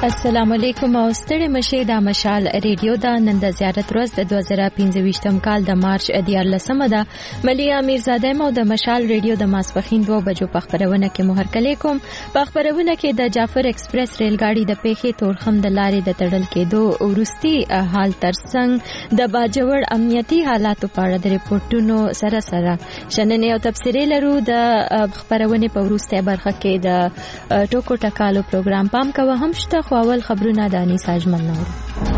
السلام علیکم او ستړي مشه د مشال ریډیو دا نن د زیارت ورځ د 2015 کال د مارچ 14 ده. ملیا میرزاده مو د مشال ریډیو د ماسپخین 2 بجو په خبرونه کې مهر کلی کوم. په خبرونه کې د جعفر ایکسپریس ریلګاډي د پیښې تورخم د لارې د تړل کېدو ورستي حال ترڅنګ د باجوړ امنیتي حالاتو په اړه د ریپورتونو سره شننې او تفسیري لرو. د خبرونه په ورسته برخه کې د ټوکو ټکالو پروګرام پام کوه هم شته. اول خبرونه د انیس اجمل نور.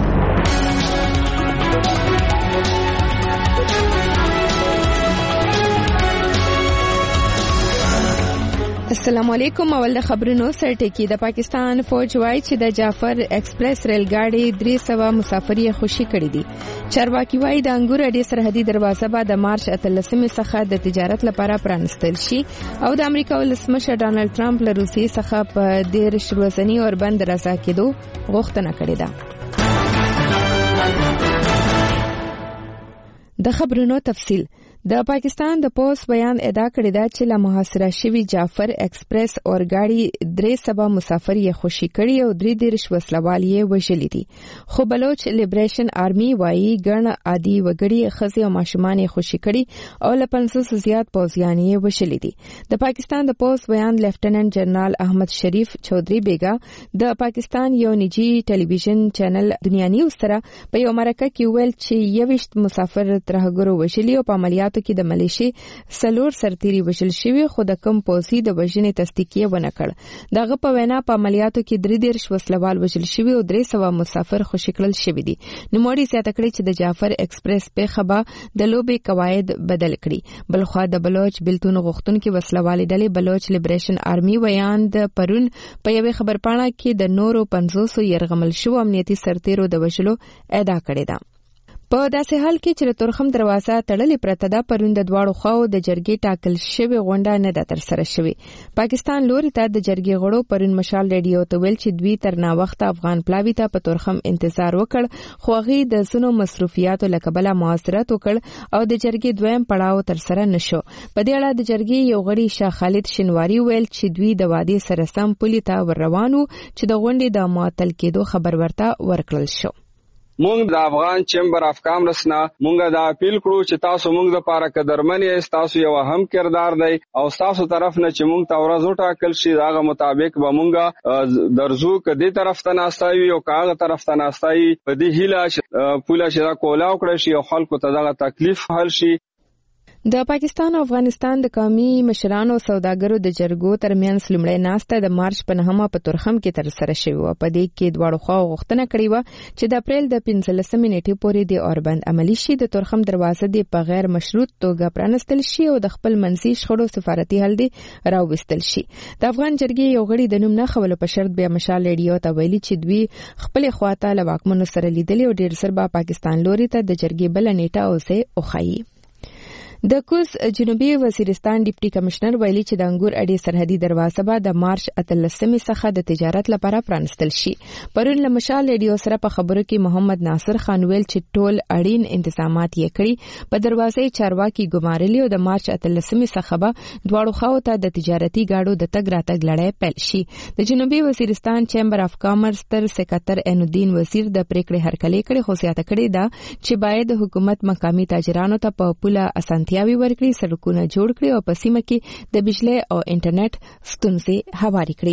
السلام علیکم. اول د خبرونو سرټکی. د پاکستان فوج وايي چې د جعفر ایکسپریس ریلګاډي 300 مسافر یې خوشي کړي دي. چارواکي وايي د انګور اډې سرحدي دروازه به د مارچ 18 څخه د تجارت لپاره پرانستل شي او د امریکا ولسمشر ډانلډ ټرمپ له روسیې څخه په 10 ورځنی اوربند رضا کېدو غوښتنه کړې ده. د خبرونو تفصیل. د پاکستان د پولیس بیان ادعا کړی دا چې له محاصره شوی جعفر ایکسپریس اورګاډي 300 مسافر یې خوشي کړي او 3 وسلوال یې وژلي دي. خو بلوچ لیبریشن آرمي وايي ګڼ عادي وګړي خزي او ماشومان یې خوشي کړي او له 500 زیات پوځیان یې وژلي دي. د پاکستان د پولیس بیان لیفټیننټ جنرال احمد شریف چودھری بیګا د پاکستان یو نجی ټلویزیون چینل دنیا نیوز سره په یو مرکه کې ویل چې 21 مسافر ترهګرو وژلي او په عملیات کې د ملیشي سلور سرتيري وژل شوی خو د کم پوسی د وژنې تصدیق ونه کړ. دغه په وینا په عملیاتو کې 3 وسلوال وژل شوی او 300 مسافر خوشي کړل شوی دي. نوموړي زیاته کړی چې د جعفر ایکسپریس په خبا د لوبي قواعد بدل کړي. بلخو د بلوچ بلتون غختون کې وسلوال ډلې بلوچ لیبریشن آرمي ویان د پرون په یوه خبرپاڼه کې د نورو 500 يرغمل شو امنیتي سرتیرو د وژلو ادعا کړې ده. په داسې حال کې چې تورخم دروازه تړلې پرته ده پرون د دواړو خواو د جرګې ټاکل شوی غونډه نه ده ترسره شوې. پاکستان لوري ته د جرګې غړو پرون مشال ریډیو ته ویل چې دوی تر نا وخت افغان پلاوی ته په تورخم انتظار وکړ خو هغه د زونو مصروفیاتو لکبله معاصرت وکړ او د جرګې دویم پړاو ترسره نشو. په دې اړه د جرګې یو غړي شاه خالد شینواری ویل چې دوی د وادي سره سم پولي ته ور روانو چې د غونډې د معطل کېدو خبر ورته ورکړل شو. مونږ د افغان چیمبر اف کامرس نه مونږ دا اپیل کړو چې تاسو مونږ د پاره قدرمن یې تاسو یو هم کردار دی او تاسو طرف نه چې مونږ ته ورځ ټاکل شي داغه مطابق به مونږ درزو کدي طرف ته ناستایو او کاغه طرف ته ناستای په دې هیله پوله شي دا کولا وکړي شي او خلکو ته دغه تکلیف حل شي. د پاکستان او افغانستان د قومي مشرانو سوداګرو د جرګو ترمنځ لومړی ناسته د مارچ په 9 په تورخم کې ترسره شوې و. په دې کې دواړو خواو غوښتنه کړې و چې د اپریل د 15 نیټې پورې د اوربند عملی شي. د تورخم دروازه د په غیر مشروط توګه پرانستل شي او د خپل منځي شخړو سفارتي حل دی راوستل شي. د افغان جرګې یو غړي د نوم نه خولو په شرط بیا مشال ریډیو ته ویلي چې دوی خپل خواته له واکمنو سره لیدلي او ډیر سر به پاکستان لوري ته د جرګې بل نیټه اوسه اوخایي. د کوز جنوبي وزیرستان ډیپټي کمشنر ویلي چې د انګور اډې سرحدي دروازه به د مارچ 18 څخه د تجارت لپاره پرانستل شي. پرون له مشال ریډیو سره په خبرو کې محمد ناصر خان ویل چې ټول اړین انتظامات یې کړی. په دروازې چارواکي ګمارلي او د مارچ 18 څخه به دواړو خواو ته د تجارتي گاډو د تګ راتګ لړۍ پیل شي. د جنوبي وزیرستان چیمبر اف کامرس تر سکتر عینالدین وزیر د پریکړې هرکلی کړي خو زیاته کړي دا چې باید حکومت مقامي تاجرانو ته په پوله اسانتیاوي ورکړي، سړکونه جوړ کړي او په سیمه کې د بجلی او انټرنیټ ستونزې هواري کړي.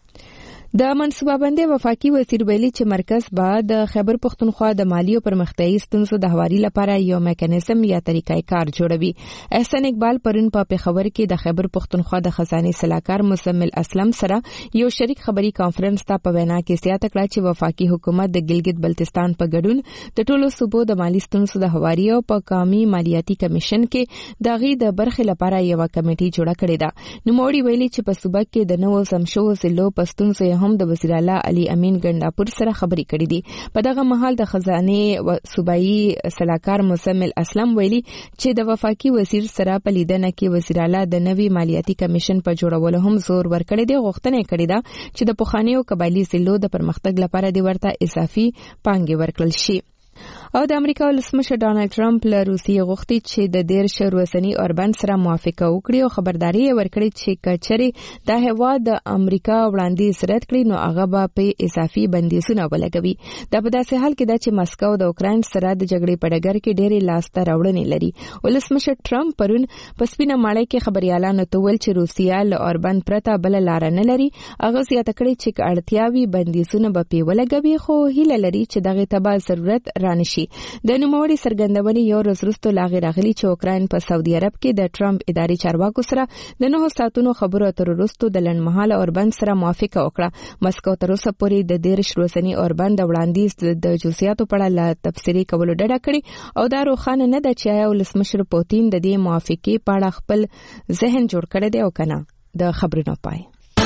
د منصوبه بندي وفاقي وزیر ویلي چې مرکز به د خیبر پختونخوا د مالی او پرمختیايي ستونزو د هواري لپاره یو میکانیزم یا طریقې کار جوړوي. احسان اقبال پرون په پیښور کې د خیبر پختونخوا د خزانه صلاحکار مزمل اسلم سره یو شریک خبري کانفرنس ته په وینا کې زیاته کړه چې وفاقي حکومت د ګلګت بلتستان په ګډون د ټولو صوبو د مالی ستونزو د هواري او په قومي مالیاتي کمیشن کې دغه د برخې لپاره یو کمیټي جوړه کړې ده. نوموړي ویلي چې په صوبه کې د نوو سمشو ضلعو پستونزو هم د وزیر اعلی علي امین ګنداپور سره خبرې کړې دي. په دغه مهال د خزانه صوبایي صلاحکار مزمل اسلم ویلي چې د وفاقي وزیر سره په لیدنه کې وزیر اعلی د نوي مالیاتي کمیشن په جوړولو هم زور ورکړی دی. غوښتنه کړې ده چې د پخوانیو قبایلی ضلعو د پرمختګ لپاره د ورته اضافي پانګې ورکړل شي. او د امریکا ولسمشر ډانلډ ټرمپ له روسیې غوښتي چې د 13 روسنی اوربند سره موافقه وکړي او خبرداري ورکړي چې کچري د هیواد د امریکا وړاندیز رد کړي نو هغه به په اضافي بندیزونه ولګوي. دا په داسې حال کې ده چې مسکو د اوکراین سره د جګړې په ډګر کې ډېرې لاسته راوړنې لري. ولسمشر ټرمپ پرون په سپینه ماڼۍ کې خبريالانو ته ویل چې روسیا له اوربند پرته بل لار نه لري. هغه زیاته کړي چې اړتیاوي بندیزونه به په ولګوي خو هیله لري چې دغه تبع ضرورت رانشي. د نوموړي سرګندونې یو ورځ وروسته راغلي چې اوکراین په سعودي عرب کې د ټرمپ اداري چارواکو سره د 9 ساعتونو خبرو اترو وروسته د لنډمهاله اوربند سره موافقه وکړه. مسکو تر اوسه پورې د 13 روسنی اوربند وړاندیز د جزئیاتو په اړه لا تفصیلي کولو ډډه کړې او دا روښانه نه ده چې آیا ولسمشر پوتین د دې موافقې په اړه خپل ذهن جوړ کړی دی او کنه. د خبرونو پای.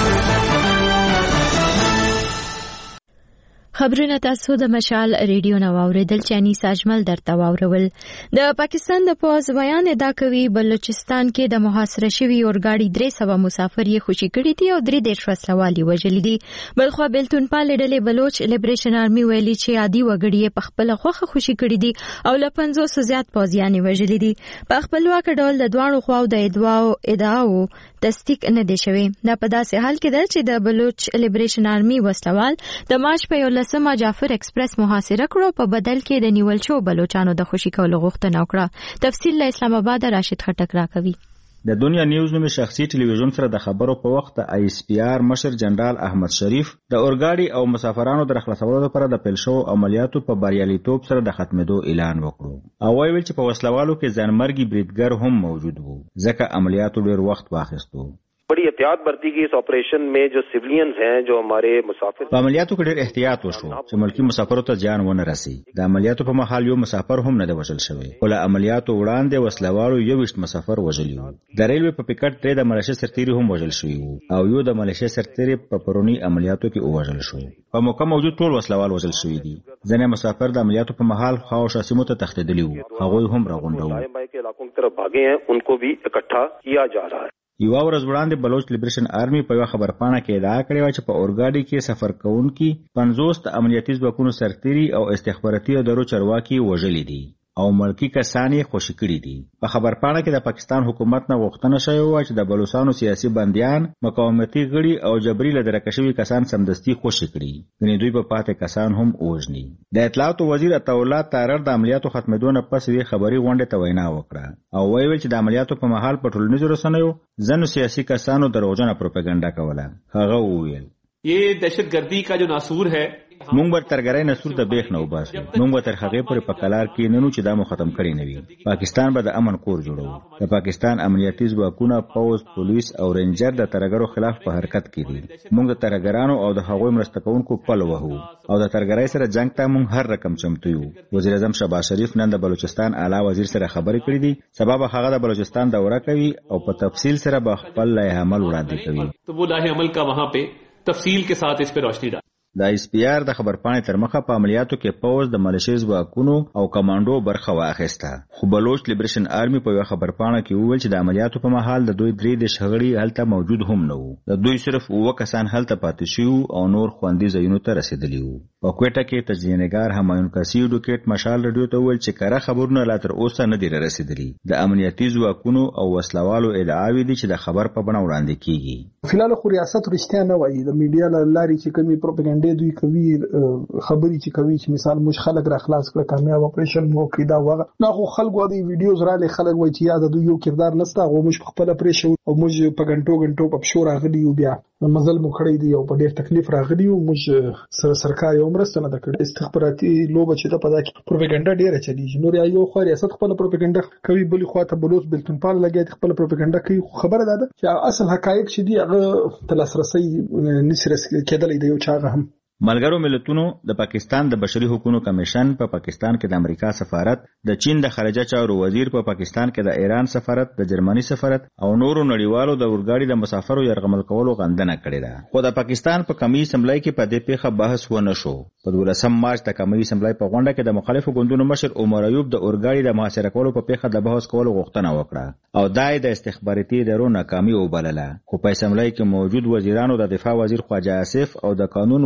خبرونه تاسو د مشال ریډیو نو اوریدل چانی ساجمل درته واورول. د پاکستان د پوز بیان ادا کوي بلوچستان کې د محاصره شوی اورګاډي 300 مسافر یې خوشي کړي دي او 3 وسلوالي وژلي دي. بلخو بلتونپال ډلې بلوچ لیبریشن آرمي ویلي چې عادي وګړي په خپل خوخه خوشي کړي دي او له 500 زیات پوزیان وژلي دي. په خپلواک ډول د دوانو خواو د ادعاو تصدیق نه دي شوی. دا په داسې حال کې ده چې د بلوچ لیبریشن آرمي وسلوال د مارچ په سما جعفر ایکسپریس محاصره کړو په بدل کې د نیول شو بلوچانو د خوشي کولو غوښتنه وکړه. تفصیل له اسلام آباد راشد خټک راکوي. د دنیا نیوز نومي شخصي ټلویزیون سره د خبرو په وخت د ISPR مشر جنرال احمد شریف د اورګاډي او مسافرانو د خلاصولو لپاره د پیل شو عملیاتو په بریالیتوب سره د ختمېدو اعلان وکړو او ویل چې په وسلوالو کې ځانمرګي بریدګر هم موجود وو ځکه عملیاتو ډېر وخت واخیستو. बड़ी एहतियात बरती गई इस ऑपरेशन में जो सिविलियंस हैं जो हमारे मुसाफिर په عملیاتو کې ډېر احتیاط وشو چې ملکی مسافرو ته ځان ونه رسي. د عملیاتو په مهال یو مسافر هم نه دی وژل شوی. ول عملیاتو وړاندې وسلوالو 21 مسافر وژلي وو. د ریلوې په پکټ 3 د ملایشیا سرتیري هم وژل شوی وو او یو د ملایشیا سرتیري په پرونی عملیاتو کې وژل شو. په موقع موجود ټول وسلوال وژل شوی دي. ځنه مسافر د عملیاتو په مهال خواوشا سیمو ته تښتېدلي وو. هغوی هم راغونډول. के इलाकों की तरफ भागे हैं उनको भी इकट्ठा किया जा रहा है. یو ورځ وړاندې بلوچ لیبریشن آرمي په یو خبرپاڼه کې ادعا کړې و چې په اورګاډي کې سفر کوونکي 50 عملیاتي ځواکونو سرتیري او استخباراتي ادارو چارواکي وژلي دي او ملکی کسان یې خوشي کړي دي. په خبرپاڼه کې د پاکستان حکومت نه غوښتنه شوې و چې د بلوچستان سیاسي بنديان، مقاومتي غړي او جبري لدرکه شوي کسان سمدستي خوشي کړي. غني دوی په پاتې کسان هم وژني. د اطلاعات وزیر عطاالله تارر د عملیاتو ختمېدو نه پس وی خبري غونډه ته وینا وکړه او ویل چې د عملیاتو په مهال په ټولنیزو رسنیو ځینو سیاسي کسانو دروغجنه پروپاګاندا کوله. هغه وویل یہ دہشتگردی کا جو ناسور ہے مونږ به ترګرای نسور د بیخ نه وباسو. مونږ به تر هغه پورې په کلار کې ننو چې دا مو ختم کړی نه وي. پاکستان به د امن کور جوړو. د پاکستان امنیتي ځواکونه، پوز، پولیس او رینجر د ترګرو خلاف په حرکت کې دي. مونږ د ترګرانو او د هغوی مرسته کوونکو پل وهو او د ترګرای سره جنگ ته مونږ هر رقم چمتو یو. وزیر اعظم شهباز شریف نن د بلوچستان اعلی وزیر سره خبرې کړې دي. سبب هغه د بلوچستان دوره کوي او په تفصیل سره به خپل لایحه عمل وړاندې کوي. تو وہ لائحہ عمل کا وہاں پہ تفصیل کے ساتھ اس پہ روشنی ڈال. د ISPR د خبرپاڼې تر مخه په عملیاتو کې پوز د ملیشیا ځواکونو او کمانډو برخه واخیسته. خو بلوچ لیبریشن آرمي په یو خبرپاڼه کې وویل چې د عملیاتو په مهال د دوی 3 د شغړې هلته موجود هم نه وو. د دوی صرف 9 کسان هلته پاتې شوي او نور خوندي ځایونو ته رسیدلي وو. په کوټه کې تجزیه‌نګار همایون کاسي ډوکټ مشال رادیو ته وویل چې کره خبرونه لا تر اوسه نه دي رسیدلي. د امنیتي ځواکونو او وسلوالو ادعاوې دي چې د خبر په بڼه وړاندې کیږي. فلال خو ریاست رښتیا نه وایي. د میډیا لاري چې کومي پروپاګاندا دوی کوي خبري چې کوي چې مثال موږ خلک را خلاص کړ کامیاب اپریشن مو کیدا وغه نو خو خلکو د ویډیوز را لې خلک وایي چې یاد د یو کردار نستا غو موږ خپل اپریشن او موږ په غنټو په شور راغلی یو بیا مزل مو کړی دی او په ډېر تکلیف راغلی یو موږ سره سرکاري عمرسته نه کړ استخباراتي لوبه چې د پدا کې پروپاګاندا ډېره چلیږي. نو یو خو ریاست خپل پروپاګاندا کوي بل خو ته بلوچ بلتونپال لګي خپل پروپاګاندا کوي. خبره ده چې اصل حقایق چې دی هغه تلاسرسي نسرس کېدلې دی یو چاغه هم. ملګرو ملتونو د پاکستان د بشري حقوقو کمیشن په پاکستان کې د امریکا سفارت، د چین د خارجه چارو وزیر په پاکستان کې د ایران سفارت، د جرمني سفارت او نورو نړیوالو د اورګاډي د مسافرو يرغمل کولو غندنه کړې ده. خو د پاکستان په قومي اسمبلی کې په دې پیښه بحث ونه شو. په 12 مارچ د قومي اسمبلی په غونډه کې د مخالفو ګوندونو مشر عمر ایوب د اورګاډي د محاصره کولو په پیښه د بحث کولو غوښتنه وکړه او دای د استخباراتي ادارو ناکامي وبلله. خو په اسمبلی کې موجود وزیرانو د دفاع وزیر خواجه آصف او د قانون وزیر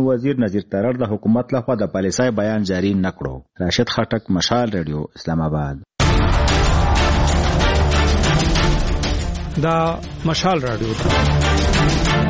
نذیر ترړ د حکومت لخوا د پالیسۍ بیان جاری نکړو. راشد خټک، مشال ریډیو، اسلام آباد. دا مشال رادیو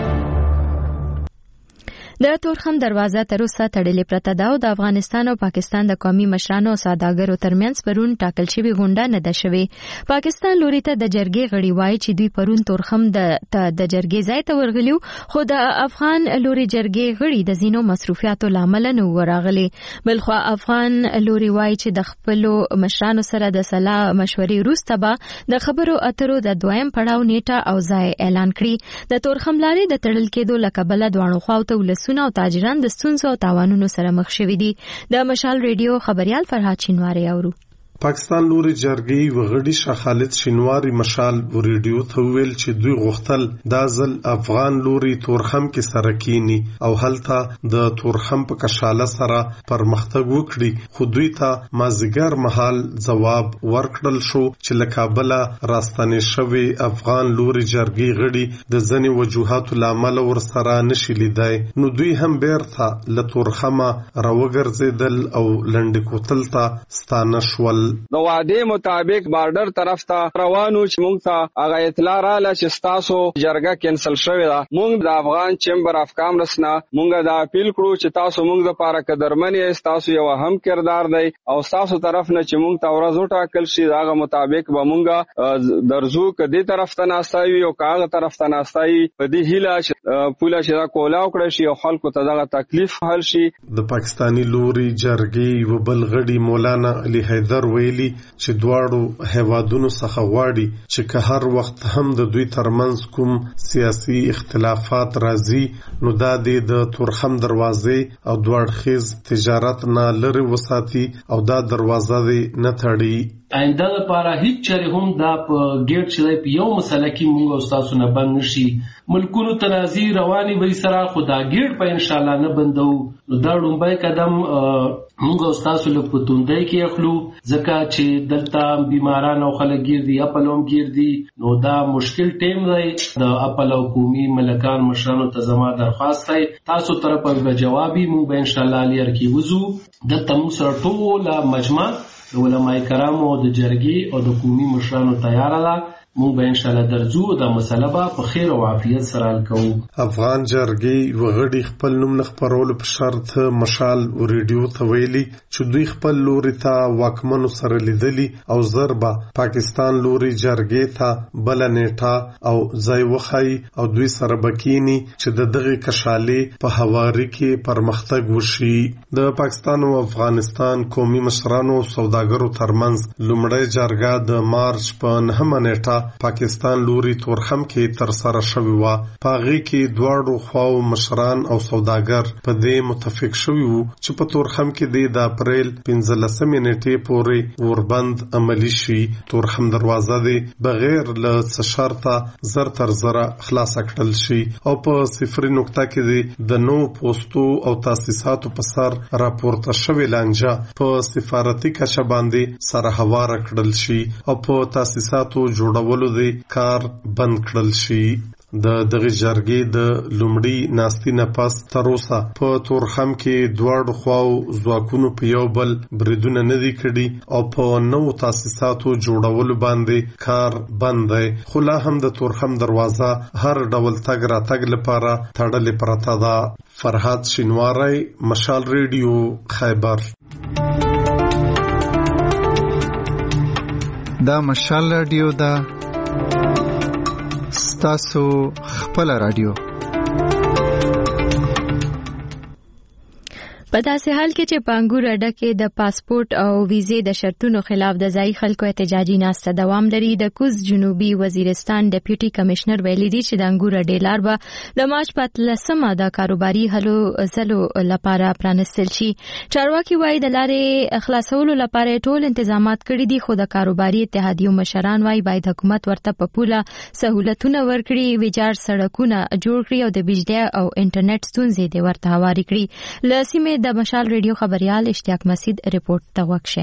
د تورخم دروازه تر اوسه تړلې پرته ده او د افغانستان او پاکستان د قومي مشرانو او سوداګرو ترمنځ پرون ټاکل شوی غونډه نه ده شوې. پاکستان لوري ته د جرګې غړي وایي چې دوی پرون تورخم د جرګې ځای ته ورغلیو، خو د افغان لوري جرګې غړي د زینو مصروفیاتو لامل نه ورغلي. بلخو افغان لوري وایي چې د خپل مشرانو سره د صلاح مشورې وروسته به د خبرو اترو د دویم پړاو نیټه او ځای اعلان کړي. د تورخم لارې د تړل کېدو له کبله دواړو خواوو او تاجران د ستونزو او تاوانونو سره مخ شوي دي. د مشال ریډیو خبريال فرهاد شینواری اورو. پاکستان لوري جرګې وغړي شاه خالد شینواری مشال ریډیو ته ویل چې دوی غوښتل دا ځل افغان لوري تورخم کې سره کینی او هلته د تورخم په کشاله سره پرمختګ وکړي، خو دوی ته مازیګر مهال ځواب ورکړل شو چې له کابل راستنې شوی افغان لوري جرګې غړي د ځنې وجوهاتو لامل ورسره نشي لیدای، نو دوی هم بیرته له تورخمه راوګرځیدل او لنډ کوتل ته ستانه شول. د وعده مطابق بارډر طرف ته روانو چې موږ ته هغه اطلاع رااله چې تاسو جرګه کینسل شوې ده. موږ د افغان چیمبر اف کامرس نه موږ دا اپیل کړو چې تاسو موږ د پاره قدرمن یې، تاسو یو هم کردار دی او تاسو طرف نه چې موږ ته ورځ وټاکل شي هغه مطابق به موږ درځو کدي طرف ته ناستایو او کاغه طرف ته ناستای په دې هیله چې پوله چې دا کولاو کړی شي او خلکو ته دغه تکلیف حل شي. د پاکستانی لوري جرګې و بلغړي مولانا علي حیدر ویلي چې دواړو هیوادونو څخه غواړي چې که هر وخت هم د دوی ترمنځ کوم سیاسي اختلافات راځي نو دا د تورخم دروازې او دوړخیز تجارت نه لري وساتي او دا دروازه نه تړي. آینده لپاره هیڅ چره هم دا په ګیټ چې په یو مسله کې موږ او تاسو نه بند نشي، ملکونو تنازع رواني وي سره خدا ګیټ په ان شاء الله نه بندو. نو دا لومبای قدم موږ او تاسو له پتوندای کې اخلو ځکه چې دلته بیماران او خلک ګرځي خپلوم ګرځي، نو دا مشکل ټیم دی. د خپل حکومي ملکان مشرانو ته زما درخواست دی تاسو طرفه به جوابي موږ به ان شاء الله لیر کې وزو د تم سره ټول مجمع علماء کرامو د جرګې او د قومي مشرانو تیار ده. مونږ به ان شاء الله درځو د مسله په خیر او عافیت سره حل کوو. افغان جرګې وغړي خپل نوم نه خپرولو په شرط مشال ریډیو ته ویلي چې دوی خپل لوري ته واکمنو سره لیدلي او ضربه پاکستان لوري جرګې ته بل نیټه او ځای وخی او دوی سره بکینی چې د دغه کشالې په حواري کې پرمختګ وشي. د پاکستان او افغانستان قومي مشرانو سوداګرو ترمنځ لومړی جرګه د مارچ په 9 نیټه پاکستان لوري تورخم کې تر سره شوی و. پاغي کې دواړو خواو مشران او سوداګر په دې متفق شوی وو چې په تورخم کې د اپریل 15 نیټې پورې وربند عملی شي. تورخم دروازه دی بغیر له څه شرطه زر تر زره خلاص کړل شي او په صفر نقطه کې د نو پوسټو او تاسیساتو په سر راپورته شوی لانجه په سفارتي کچه باندې سره هوار کړل شي او په تاسیساتو جوړول دی کار بند کړل شي. د دغه جرګې د لومړی ناستي نه پس تر اوسه په تورخم کې دواړو خواو ځواکونو په یو بل بریدونه نه دي کړي او په نو تاسیساتو جوړولو باندې کار بند دی، خو لا هم د تورخم دروازه هر ډول تګ راتګ لپاره تړلې پرته ده. فرهاد شینواری، مشال ریډیو، خیبر. دا مشال ریډیو دا ستاسو خپل رادیو. په داسې حال کې چې پانګور اډه کې د پاسپورت او ویزې د شرطونو خلاف د ځای خلکو احتجاجي ناسته دوام لري، د کوز جنوبي وزیرستان ډیپټي کمشنر ویلي دی چې د انګور اډې لار به د مارچ په 13 د کاروباري هلو ځلو لپاره پرانستل شي. چارواکي وایي د لارې خلاصولو لپاره ټول تنظیمات کړي دي، خو د کاروباري اتحادیو مشران وایي باید حکومت ورته په پوله سہولتونه ورکړي، ویجاړ سړکونه جوړ کړي او د بجلی او انټرنیټ ستونزې دې ورته هواري کړي. له سیمې د مشال ریډیو خبريال اشتیاق مسعود رپورټ ته وکشه.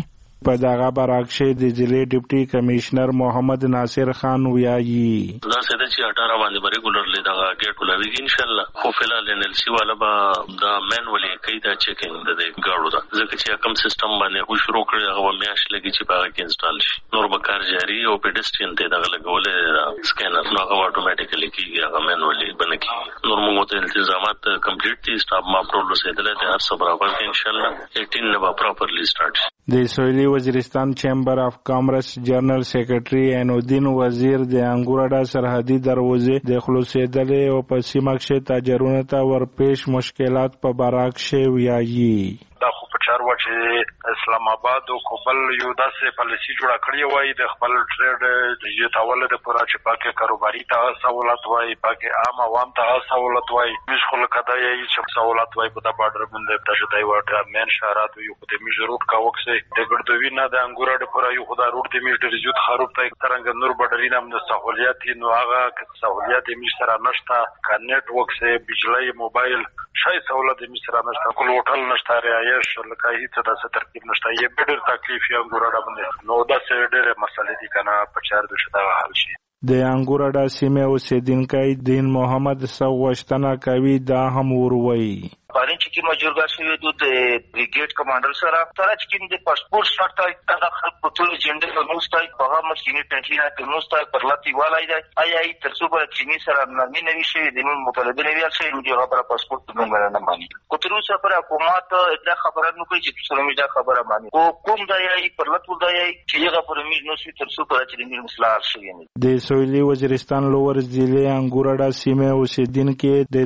په دغه برعکس د ضلع ډیپټي کمشنر محمد ناصر خان ویایي دا څه چې 18 باندې ریګولرلی دا ګیټ ولوي ان شاء الله خو فلال NLC والا به دا مینولی کوي دا چیکینګ د ګاړو دا ځکه چې کوم سیستم باندې خو شروع کړی هغه میاش لګي چې باغ کې انسټال شي نور به کار جاری او پیډسترین ته دا لګولې سکینر نو هغه اتوماتیکلی کیږي هغه مینولی بنکي نور موږ ته التزامات کمپلیټ دي سټاف ما پرول سیدل ته هر څه برابر ان شاء الله 18 نو پراپرلی سٹارټ د سویلی وزیرستان چیمبر اف کامرس جنرال سیکریټری انودین وزیر د انګورډا سرحدي دروازې د خلاصېدلې او په سیمه کې تاجرونو ته ورپېښ مشکلات په برعکس ویایي دا خو په چارو چې اسلام آباد او کوبل یو داسې پالیسي جوړه کړې وای د خپل ټریډ ډیجیټل د پورا چې پاکه کاروباري ته سہولت وای پاکه عام عوام ته سہولت وای مش خلک دا یې چې سہولت وای په د بارډر باندې د جدای وټه مین شهرات یو د میج روټ کا وکسه د ګردوی نه د انګورډ پورا یو خدا روټ د میج د زیات خروب ته څنګه نور بډرین هم د سہولیت نو هغه سہولیت میج سره نشته ک نیټ ورک سه بجلی موبایل شای سہولت میج سره نشته کول هوټل نشته رایش لکه هیڅ د ترتیب نشته یې ډېر تکلیف یې انګورډ باندې نو دا څه ډېر مسلې دي کنه په چار د شته حل شي د انګورډا سیمه اوسیدونکو دین محمد سوغشتنه کوي دا هم وروي پارین چې کی مجورګا شوی د بریګیډ کمانډر سره تر چې د پاسپورت شرط تا خلک په ټول جنډر نو ستای په هغه مشکینه پنځه نه نو ستای پر لتی والای دی آی تر څو پر چینی سره نرمي نوي شي د مطالبه نوي شي د هغه پاسپورت نه مانی کو تر اوسه پر حکومت دا خبره نو کوي چې څلورمه دا خبره مانی کوم دا یی پر لتو دا یی چې هغه پر میز نو سي تر څو پر چې د مسلار شي د سویلی وزیرستان لوور ضلع انګورډا سیمه اوسیدونکو د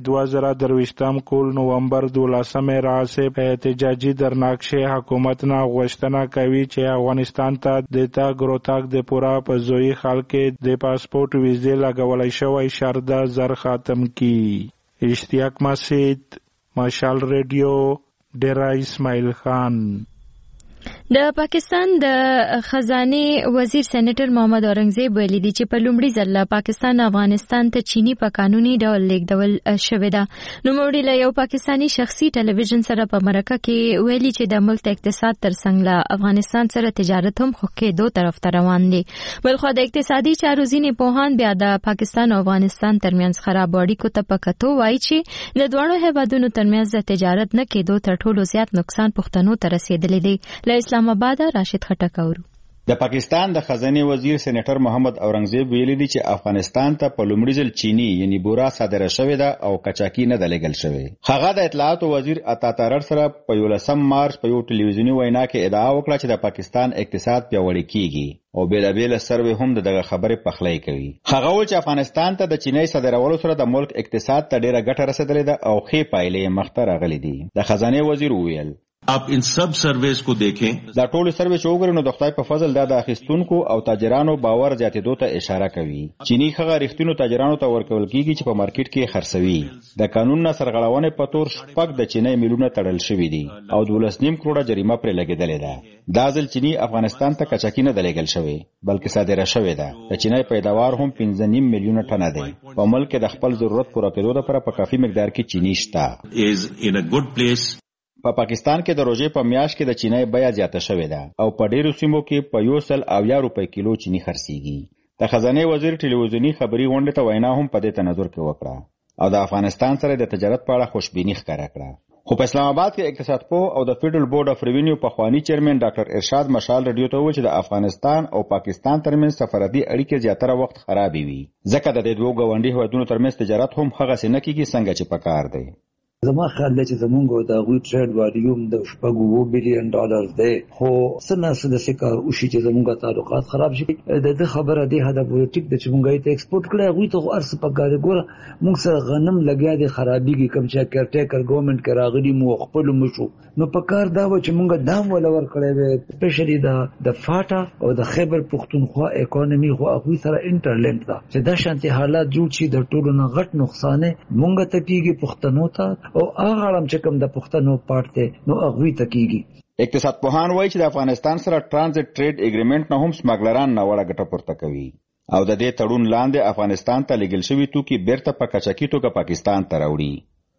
2023 کول نومبر 12 راځي په احتجاجي درناکشه حکومت نه غوښتنه کوي چې افغانستان ته د تاګ روتاګ د پورا په زوی خلک د پاسپورت ویزه لګولای شوی شرط زر ختم کی اشتیاق مسجد مشال ریډیو ډیرا اسماعیل خان د پاکستان د خزانه وزیر سېنیټر محمد اورنګزیب ویلي دی چې په لومړي ځل پاکستان افغانستان ته چینی په قانوني ډول لیږدول شوې ده. نوموړي له یو پاکستانی شخصي ټلویزیون سره په مرکه کې ویلي چې د ملک اقتصاد ترڅنګ له افغانستان سره تجارت هم خو کې دوه طرف ته روان دي. بلخو د اقتصادي چارو ځینې پوهان بیا د پاکستان او افغانستان ترمنځ خراب اړیکو ته په کتو وایي چې د دواړو هیوادونو ترمنځ د تجارت نه کېدو تر ټولو زیات نقصان پښتنو ته رسیدلی دی. اسلام آباد راشد خټک د پاکستان د خزانه وزیر سېنیټر محمد اورنګزیب ویلي دی چې افغانستان ته په لومړي ځل چینی یعنی بورا صادره شوې ده او کچاکی نه د لګل شوې. هغه د اطلاعات وزیر عطا تارړ سره په 11 مارچ په یو ټلویزیونی وینا کې ادعا وکړه چې د پاکستان اقتصاد پیاوړی کیږي او بیل سروې هم دغه خبره پخلی کوي. هغه وایي چې افغانستان ته د چینی صادرولو سره د ملک اقتصاد ته ډیره ګټه رسیدلې ده او ښې پایلې مخته راغلي دي. د خزانه وزیر وویل आप इन सब सर्वेस को देखें دا ټول سروې چې وګورئ نو د خدای په فضل دا د اخیستونکو او تاجرانو باور زیاتېدو ته اشاره کوي. چینی هغه رښتینو تاجرانو ته ورکول کیږي چې په مارکیټ کې خرڅوي. د قانون نه سرغړونې په تور شپږ د چینی میلیونه تړل شوي دي او 12.5 کروڑه جریمه پرې لګېدلې ده. دا ځل چینی افغانستان ته کچاکی نه لګل شوی بلکې صادره شوې ده. د چینی پیداوار هم 15.5 میلیونه ټنه دی. په ملک کې د خپل ضرورت پوره کېدو لپاره په کافي مقدار کې چینی شته. is in a good place. په پاکستان کې د روزې په میاشت کې د چینی بیه زیاته شوې ده او په ډیرو سیمو کې په 100 روپۍ کیلو چینی خرڅيږي. د خزانه وزیر ټلویزیونی خبري غونډه ته وینا هم په دې تنظر کې وکړه او د افغانستان سره د تجارت په اړه خوشبیني ښکاره کړه. خو په اسلام آباد کې اقتصاد پوه او د فیډرل بورډ اف ریوینیو په خوانی چیرمن ډاکټر ارشاد مشال رادیو ته وویل چې د افغانستان او پاکستان ترمنځ سفارتي اړیکې زیاتره وخت خرابې وي ځکه د دې دوه ګاونډي هیوادونو ترمنځ تجارت هم هغه څه نه کیږي څنګه چې پکار دی. زما خیال دی چې زمونږ د غوی ټریډ والیوم د $2 بلین دی خو سنه د سکه او شي چې زمونږ تعلقات خراب شي د خبره دی هدا پولیټیک د چمونږه ته ایکسپورت کړی غوی ته ارس پکاره ګوره موږ سره غنم لګیا دي خرابيږي کوم چې کېرټیکر ګورنمنت کې راغلي مو خپل مشو نو پکار دا و چې موږ دام ولور کړی وي سپیشلی د فاټا او د خیبر پختونخوا اکانومي خو غوی سره انټرلینډ دا چې د شانتي حالات جوړ شي د ټولو نه غټ نقصان مونږ ته کیږي پښتنو ته او هغه علم چې کوم د پښتنو پارټ نو هغه ته کیږي. اقتصاد پوهان وایي چې د افغانستان سره ترانزیت ټریډ اګریمنت نه هم سمګلران نه وړه ګټه پورته کوي او د دې تړون لاندې افغانستان ته لګل شوی توکي بیرته په کچاکی توګه پاکستان ته راوړي.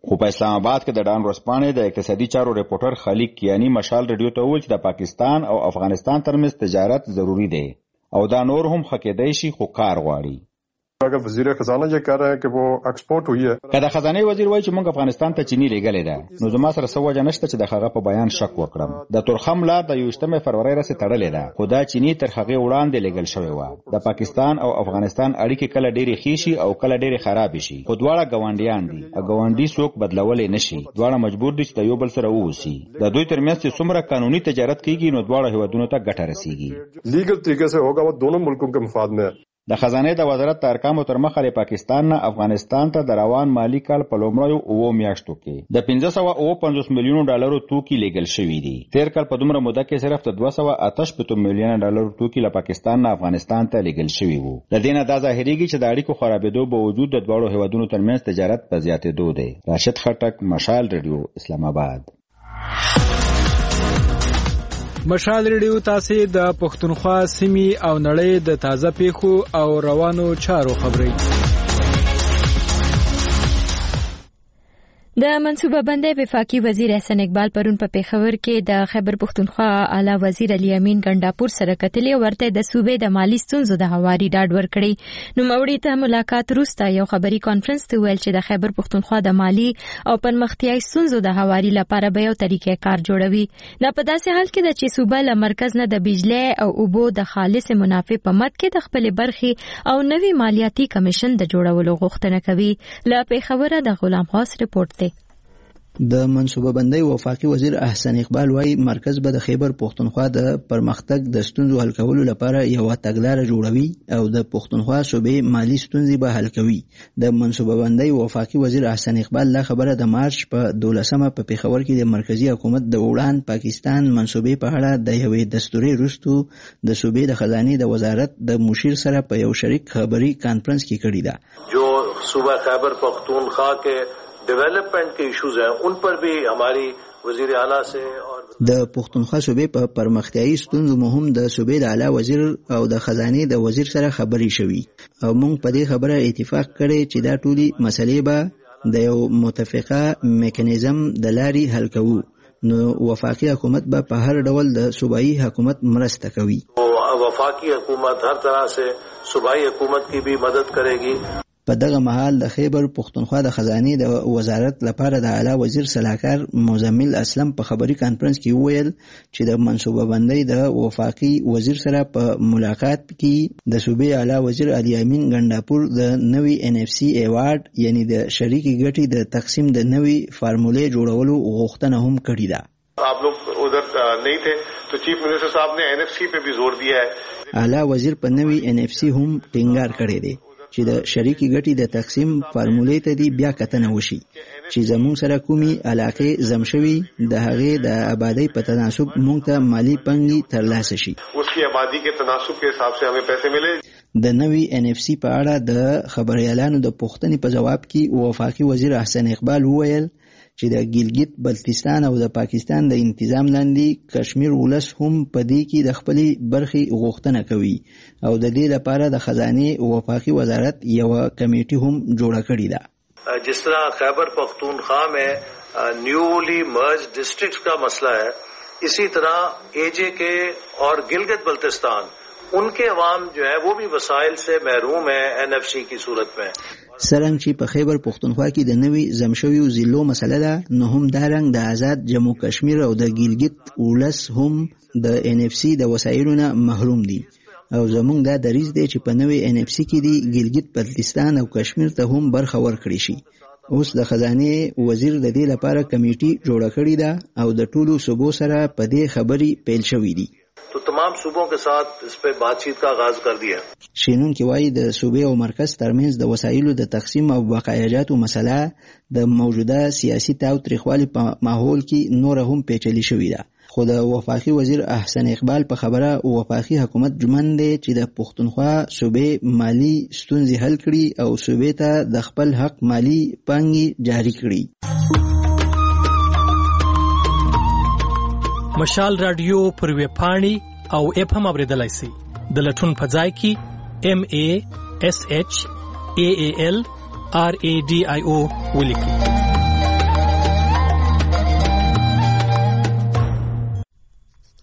خو په اسلام آباد کې د ډان ورځپاڼې د اقتصادي چارو ریپورټر خلیق کیانی مشال ریډیو ته وویل چې د پاکستان او افغانستان ترمنځ تجارت ضروری دی او دا نور هم خکېدای شي خو کار غواړي. اگر وزیر خزانه یہ کہہ رہے ہیں کہ وہ ایکسپورٹ ہوئی ہے کله خزانه وزیر وایي چې موږ افغانستان ته چینی لګلې ده نو زما سره سوجه نشته چې د هغه په بیان شک وکړم. د تورخم لار د 28 فروری راځي تړلې ده خو دا چینی تر هغه وړاندې لګل شوی و. د پاکستان او افغانستان اړیکې کله ډېری خېشي او کله ډېری خراب شي خو دواړه ګاونډیان دي او ګاونډي څوک بدلولې نشي. دواړه مجبور دي چې د یو بل سره ووسي. د دوی ترمنځ چې څومره قانوني تجارت کیږي نو دواړه هیوادونو ته ګټه رسیږي. لیگل طریقے سے ہوگا وہ دونوں ملکوں کے مفاد میں. د خزانه د وزارت ارقام تر مخه له پاکستان نه افغانستان ته د روان مالی کال په لومړیو 9 میاشتو کې د 550 میلیونو ډالرو توکي لیږل شوي دي. تیر کال په دومره موده کې صرف د 288 میلیونه ډالرو توکي له پاکستان نه افغانستان ته لیږل شوي وو. د دې نه دا ظاهريږي چې د اړیکو خرابېدو په وجود د دواړو هیوادونو ترمنځ تجارت په زیاتېدو دی. راشد خټک، مشال ریډیو، اسلام آباد. مشال ریډیو تاسو د پښتونخوا سیمې او نړۍ د تازه پیښو او روانو چارو خبري. د منصوبه بندۍ وفاقي وزیر احسان اقبال پرون په پیښور کې د خیبر پښتونخوا اعلی وزیر علي امین ګنڈاپور سره کتلې ورته د صوبې د مالی ستونزو د هواري ډاډ ورکړي. نو موري ته ملاقات وروسته یو خبري کانفرنس ته ویل چې د خیبر پښتونخوا د مالی او پرمختیايي ستونزو د هواري لپاره به یو طریقې کار جوړوي. دا په داسې حال کې چې صوبه له مرکز نه د بجلی او اوبو د خالص منافع په مد کې د خپل برخي او نوي مالیاتي کمیشن د جوړولو غوښتنه کوي. له پیښوره د غلام خاص رپورټ دی. د منصوبه بندۍ وفاقي وزیر احسان اقبال وايي مرکز به د خیبر پښتونخوا د پرمختګ د ستونزو حل کولو لپاره یو تګلارې جوړوي او د پښتونخوا صوبې مالی ستونزې به حل کوي. د منصوبه بندۍ وفاقي وزیر احسان اقبال لا خبره د مارچ په 12مه په پیښور کې د مرکزی حکومت د وړاند پاکستان منصوبې په اړه د یوې دستوري رستو د صوبې د خزانه د وزارت د مشیر سره په یو شریک خبري کانفرنس کې کړی ده. جو صوبہ خیبر پختونخوا کے ڈیولپمنٹ کے ایشوز ہیں ان پر بھی ہماری وزیر اعلیٰ سے اور د پښتونخوا صوبې په پرمختیايي ستونزو مهم د صوبې د اعلی وزیر او د خزانه د وزیر سره خبري شوي او موږ په دې خبره اتفاق کړی چې دا ټولي مسلې به د یو متفقه میکانیزم د لارې حل کوو. نو وفاقي حکومت به په هر ډول د صوبایي حکومت مرسته کوي. وفاقی حکومت ہر طرح سے صوبائی حکومت کی بھی مدد کرے گی. په دغه مهال د خیبر پښتونخوا د خزانه د وزارت لپاره د اعلی وزیر صلاحکار مزمل اسلم په خبري کانفرنس کې ویل چې د منصوبه بندۍ د وفاقي وزیر سره په ملاقات کې د صوبې اعلی وزیر علي امین ګنڈاپور د نوي NFC ایوارډ یعنی د شریکي ګټې د تقسیم د نوي فارمولې جوړولو غوښتنه هم کړې ده. آپ لوگ ادھر نہیں تھے تو چیف منسٹر صاحب نے NFC پہ بھی زور دیا ہے. اعلی وزیر په نوي NFC هم ټینګار کړی دی چې د شریکي ګټې د تقسیم فارمولې ته دی بیا کتنه وشي چې زموږ سره کومي علاقې زم شوي د هغې د آبادی په تناسب موږ ته مالی پنګي ترلاسه شي. اس کی آبادی کے تناسب کے حساب سے ہمیں پیسے ملے. د نوي NFC په اړه د خبريالانو د پوښتنې په جواب کې وفاقي وزیر احسان اقبال وویل چې د ګیلګیت بلتستان او د پاکستان د انتظام لاندې کشمیر ولس هم په دې کې د خپلې برخې غوښتنه کوي او د دې لپاره د خزانه وفاقي وزارت یو کمیټي هم جوړه کړې ده. جس طرح خیبر پختونخوا میں نیولی مرج ڈسٹرکٹس کا مسئلہ ہے اسی طرح AJ کے اور گلگت بلتستان ان کے عوام جو ہے وہ بھی وسائل سے محروم ہیں NFC کی صورت میں. سرنګ چې په خیبر پښتونخوا کې د نوي زمشویو ضلعو مسله ده نو هم دا رنګ د آزاد جمهور کشمیر او د ګیلګیت ولس هم د NFC د وسایلو نه محروم دي او زمونږ دا دریځ دی چې په نوي NFC کې دی ګیلګیت بلتستان او کشمیر ته هم برخه ورکړي شي. اوس د خزانه وزیر د دې لپاره کمیټي جوړه کړې ده او د ټولو صوبو سره په دې خبري پیل شوې دي. تو تمام صوبوں کے ساتھ اس پہ بات چیت کا آغاز کر دیا. شینون کې وایي د صوبې او مرکز ترمنځ د وسایلو د تقسیم او بقایاجاتو مسله د موجوده سیاسي تاوتریخوالي په ماحول کې نور هم پیچلې شوې ده. خو د وفاقي وزیر احسان اقبال په خبره وفاقي حکومت جمن دی چې د پښتونخوا صوبې مالی ستونزې حل کړي او صوبې ته د خپل حق مالی پانګي جاری کړي. مشال رادیو پر ویب پاڼې او اپ هم اوریدلای شئ. د لټون په ځای کې MASHAALRADIO ولیکئ.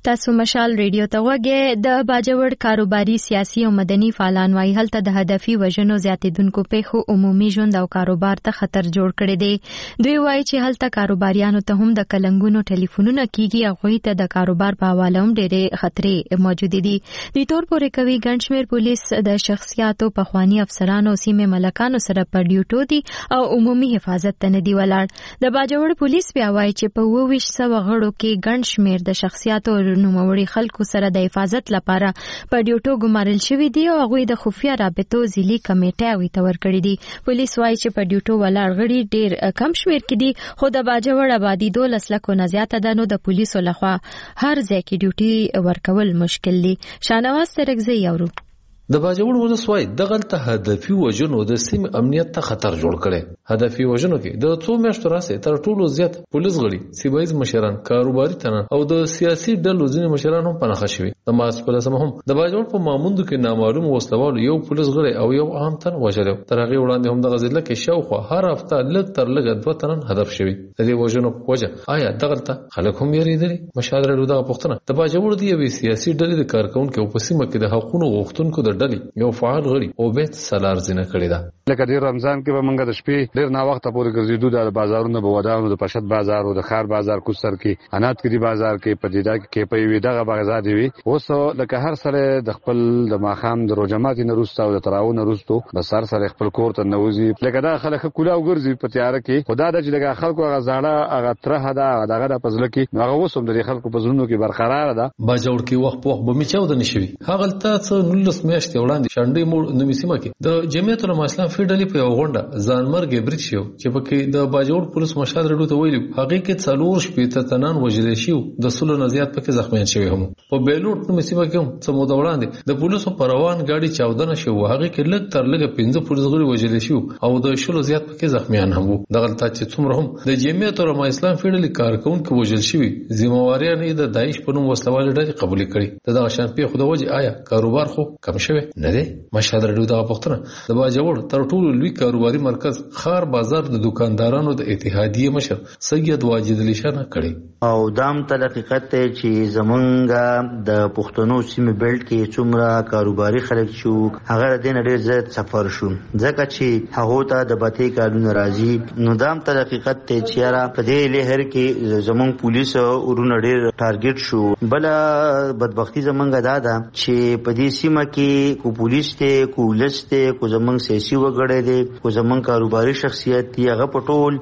تاسو مشال ریډیو ته وګورئ. د باجوړ کاروباري سیاسي او مدني فعالان وايي هلته د هدفي وژنو زیاتېدونکو پیښو عمومي ژوند او کاروبار ته خطر جوړ کړی دی. دوی وايي چې هلته کاروباریانو ته هم د کلنګونو ټلیفونونه کیږي او غوي ته د کاروبار په حواله هم ډېرې خطرې موجود دي. د تور پورې کوي ګڼ شمېر پولیس د شخصیاتو پخوانی افسرانو سیمه ملکانو سره په ډیوټو دي او عمومي حفاظت ته نه دی ولاړ. د باجوړ پولیس بیا وايي چې په 2200 غړو کې ګڼ شمېر د شخصیاتو نوموړي خلکو سره د حفاظت لپاره په ډیوټو ګمارل شوی دی او هغوی د خفیه رابطو ځلي کمیټه وی تور کړی دی. پولیس وايي چې په ډیوټو ولاړ غړي ډیر کم شمېر کې دي خو د باجوړ آبادی 12 لکه نه زیاته ده نو د پولیسو لخوا هر ځای کې ډیوټي ورکول مشکل دي. شانواز ترګزی اورو. د باجوړ ولسوالۍ دغلته هدفي وژنو د سیمې امنیت ته خطر جوړ کړي. هدفي وژنو کې د 2 میاشتو راځي تر ټولو زیات پولیس غړي، سیمایي مشران، کاروباري تنان او د سیاسي ډلو ځینې مشران هم پناه شوي. د مارچ په 10 هم د باجوړ په ماموندو کې نامعلوم وسلوال یو پولیس غړي او یو عام تن وژل. تر هغه وړاندې هم د غزل کې شاوخوا هر هفته لږ تر لږه 2 تنن هدف شوي. د دې وژنو په وجه آیا دغلته خلک هم یریدلي؟ مشاهده لرو دغه پوښتنه د باجوړ دی یوې سیاسي ډلې د کارکونکو په سیمه کې د حقوقو غوښتونکو د ډلې یو فعال غړي او بیت سالار زینه کړی دا. لکه ډیر رمضان کې به موږ د شپې ډیر نا وخت پورې ګرځېدو د بازارونو په ودانو د پشت بازار او د خار بازار کوستر کې انات کې بازار کې پدیدا کې په وی دغه بازار دی. اوس لکه هر سره د خپل د ماخام د روجمات نه روسته او د تراون روستو د سر سره خپل کور ته نوځي. لکه دا خلک کولا وګرځي په تیار کې خدا د چې دغه خلکو غزاړه هغه تره دا دغه د پزله کې هغه وسوم د خلکو په زړونو کې برقرار ده. باجوړ کې وخت په وخت به میچاو د نشوي. هغه تاسو 19 میاشتې وړاندې شانډې مور نو سیمه کې د جمعیت العلماء اسلام فیډلی په یو غونډه ځانمرګ برید شو چې پکې د باجوړ پولیس مشهد رډو ته ویلي هغه کې 4 شپې تنان وژل شو د سلو نزيات پکې زخمیان شوی هم. په بیلوټ نو سیمه کې هم څه مو وړاندې د پولیسو پروان گاډي 14 شو هغه کې لږ تر لږه 15 پولیس غړي وژل شو او د شلو زیات پکې زخمیان هم وو. دغه چې څومره هم د جمعیت العلماء اسلام فیډلی کارکونکو وژل شوی ذمہواری نه د داعش په نوم وسلوال ډلې قبول کړي. دغه شان په خو د وجه آیا کاروبار خو کم شوی نه دی؟ مشهد رډو دغه پوښتنه د باجوړ تر ټولو لوی کاروباري مرکز خار بازار د دکاندارانو د اتحادیه مشر سید واجد علی شاه کړي او دام تل حقیقت ته چې زمونږ د پښتنو سیمه بیلټ کې څومره کاروباري خلک شو هغه د ډېر زیات سفر شو ځکه چې هغه ته د باتې کارونه راځي. نو دام تل حقیقت ته چې را په دې لهر کې زمونږ پولیس ورونه ډېر ټارګټ شو. بل بدبختی زمونږ دا ده چې په دې سیمه کې کو پولیس ته کو ولسته کو زمونږ سیاسي وګړي دي کو زمونږ کاروباري شخصیت دی هغه پټول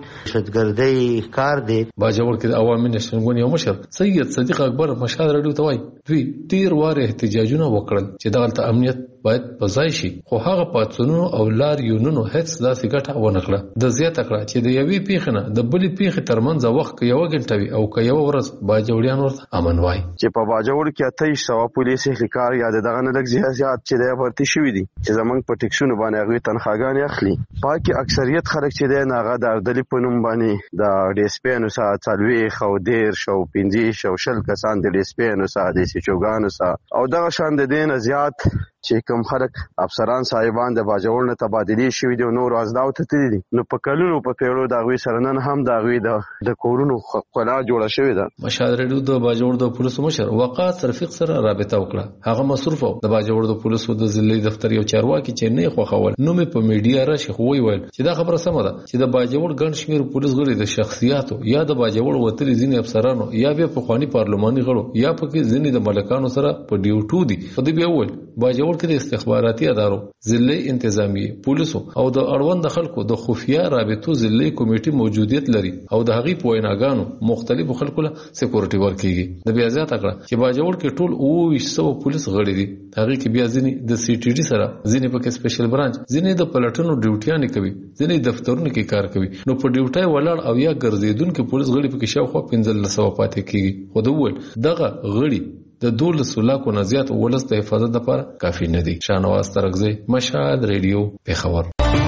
شتګردۍ ښکار دی. باجوړ کې د عوامي نشنګون یو مشر سید صدیق اکبر مشهد رډیو ته وایي دوی ډیر واره احتجاجونه وکړل چې دغلته امنیت باید پځای شي خو هغه پاتونو او لار یونونو هیڅ داسې ګټه ونه کړه. د زیاته کړه چې د یوې پیښې نه د بلې پیښې ترمنځ وخت یو غنټه وي او که یو ورځ باجوړیان ورته امن وای. چې په باجوړ کې 2800 پولیس اهلکار یا دغه نه لږ زیات چې د ورتي شوی دي چې زمونږ په ټیکسونو باندې هغه تنخواګانې اخلي. پاکي اکثریت خلک چې دی هغه د اردلی په نوم باندې د ډیسپینو سره څلوي خو ډیر شو 15 شو شل کسان د ډیسپینو سره د سچوګانو سره او دغه شان د دین زیات چې کوم خلک افسران صاحبان د باجوړ نه تبادلی شوی دي نور ازداو ته تللی نو په کلونو په پیړو دا غوي سره نن هم دا غوي د کورونو خلا جوړه شوی ده. مشاهده رډیو د باجوړ د پولیسو مشر وقاص رفیق سره رابطه وکړه. هغه مصروف د باجوړ د پولیسو د ضلعي دفتر یو چارواکي چې نه خوخول نو مې په میډیا راشي خو ویل چې دا خبره سمه ده چې د باجوړ ګڼ شمېر پولیس غړي د شخصیاتو یا د باجوړ وتلي ځینې افسرانو یا به په خواني پارلماني غړو یا په کې ځینې د ملکانو سره په ډیوټو دي. په دې به ول باجوړ کې د استخباراتي ادارو ضلعي انتظامیه پولیسو او د اړوند خلکو د خفیه رابطو ضلعي کمیټې موجودیت لري او د هغې په ویناګانو مختلفو خلکو له سکیورټي ورکیږي. د بیا زیاته کړه چې باجوړ کې ټول 200 پولیس غړي دي. هغه کې بیا ځینې د سی ټي ډي سره ځینې په سپیشل برانچ ځینې د پلټنو ډیوټیان کوي ځینې دفترونو کې کار کوي. نو په ډیوټي ولاړ او یا ګرځیدونکو پولیس غړي په کې شاوخوا 1500 پاتې کیږي. خو د ول دغه غړي د 12 لکو نه زیات ولس د حفاظت لپاره کافي نه دي. شانواز ترغزی مشهد ریډیو پیښور.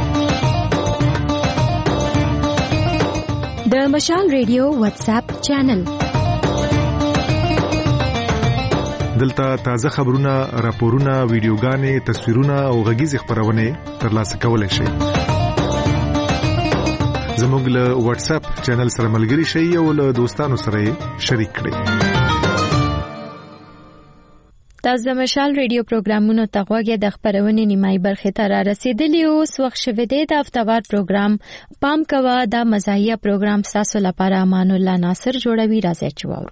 د مشال ریډیو واتس اپ چینل دلته تازه خبرونه، راپورونه، ویډیوګانې، تصویرونه او غږیز خبرونه ترلاسه کولای شئ. زموږ له واتس اپ چینل سره ملګري شئ او له دوستانو سره شریک کړئ. تاسو د مشال ریډیو پروګرامونو ته غوږی د خبرونې نیمای برخه ته را رسیدلی او وخت شوه د هفتوار پروګرام پام کوا د مزاحیه پروګرام تاسو لپاره امان الله ناصر جوړوي راځي چوار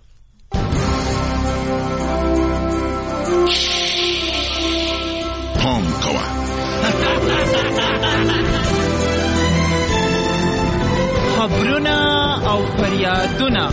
پام کوا خبرونه او فریادونه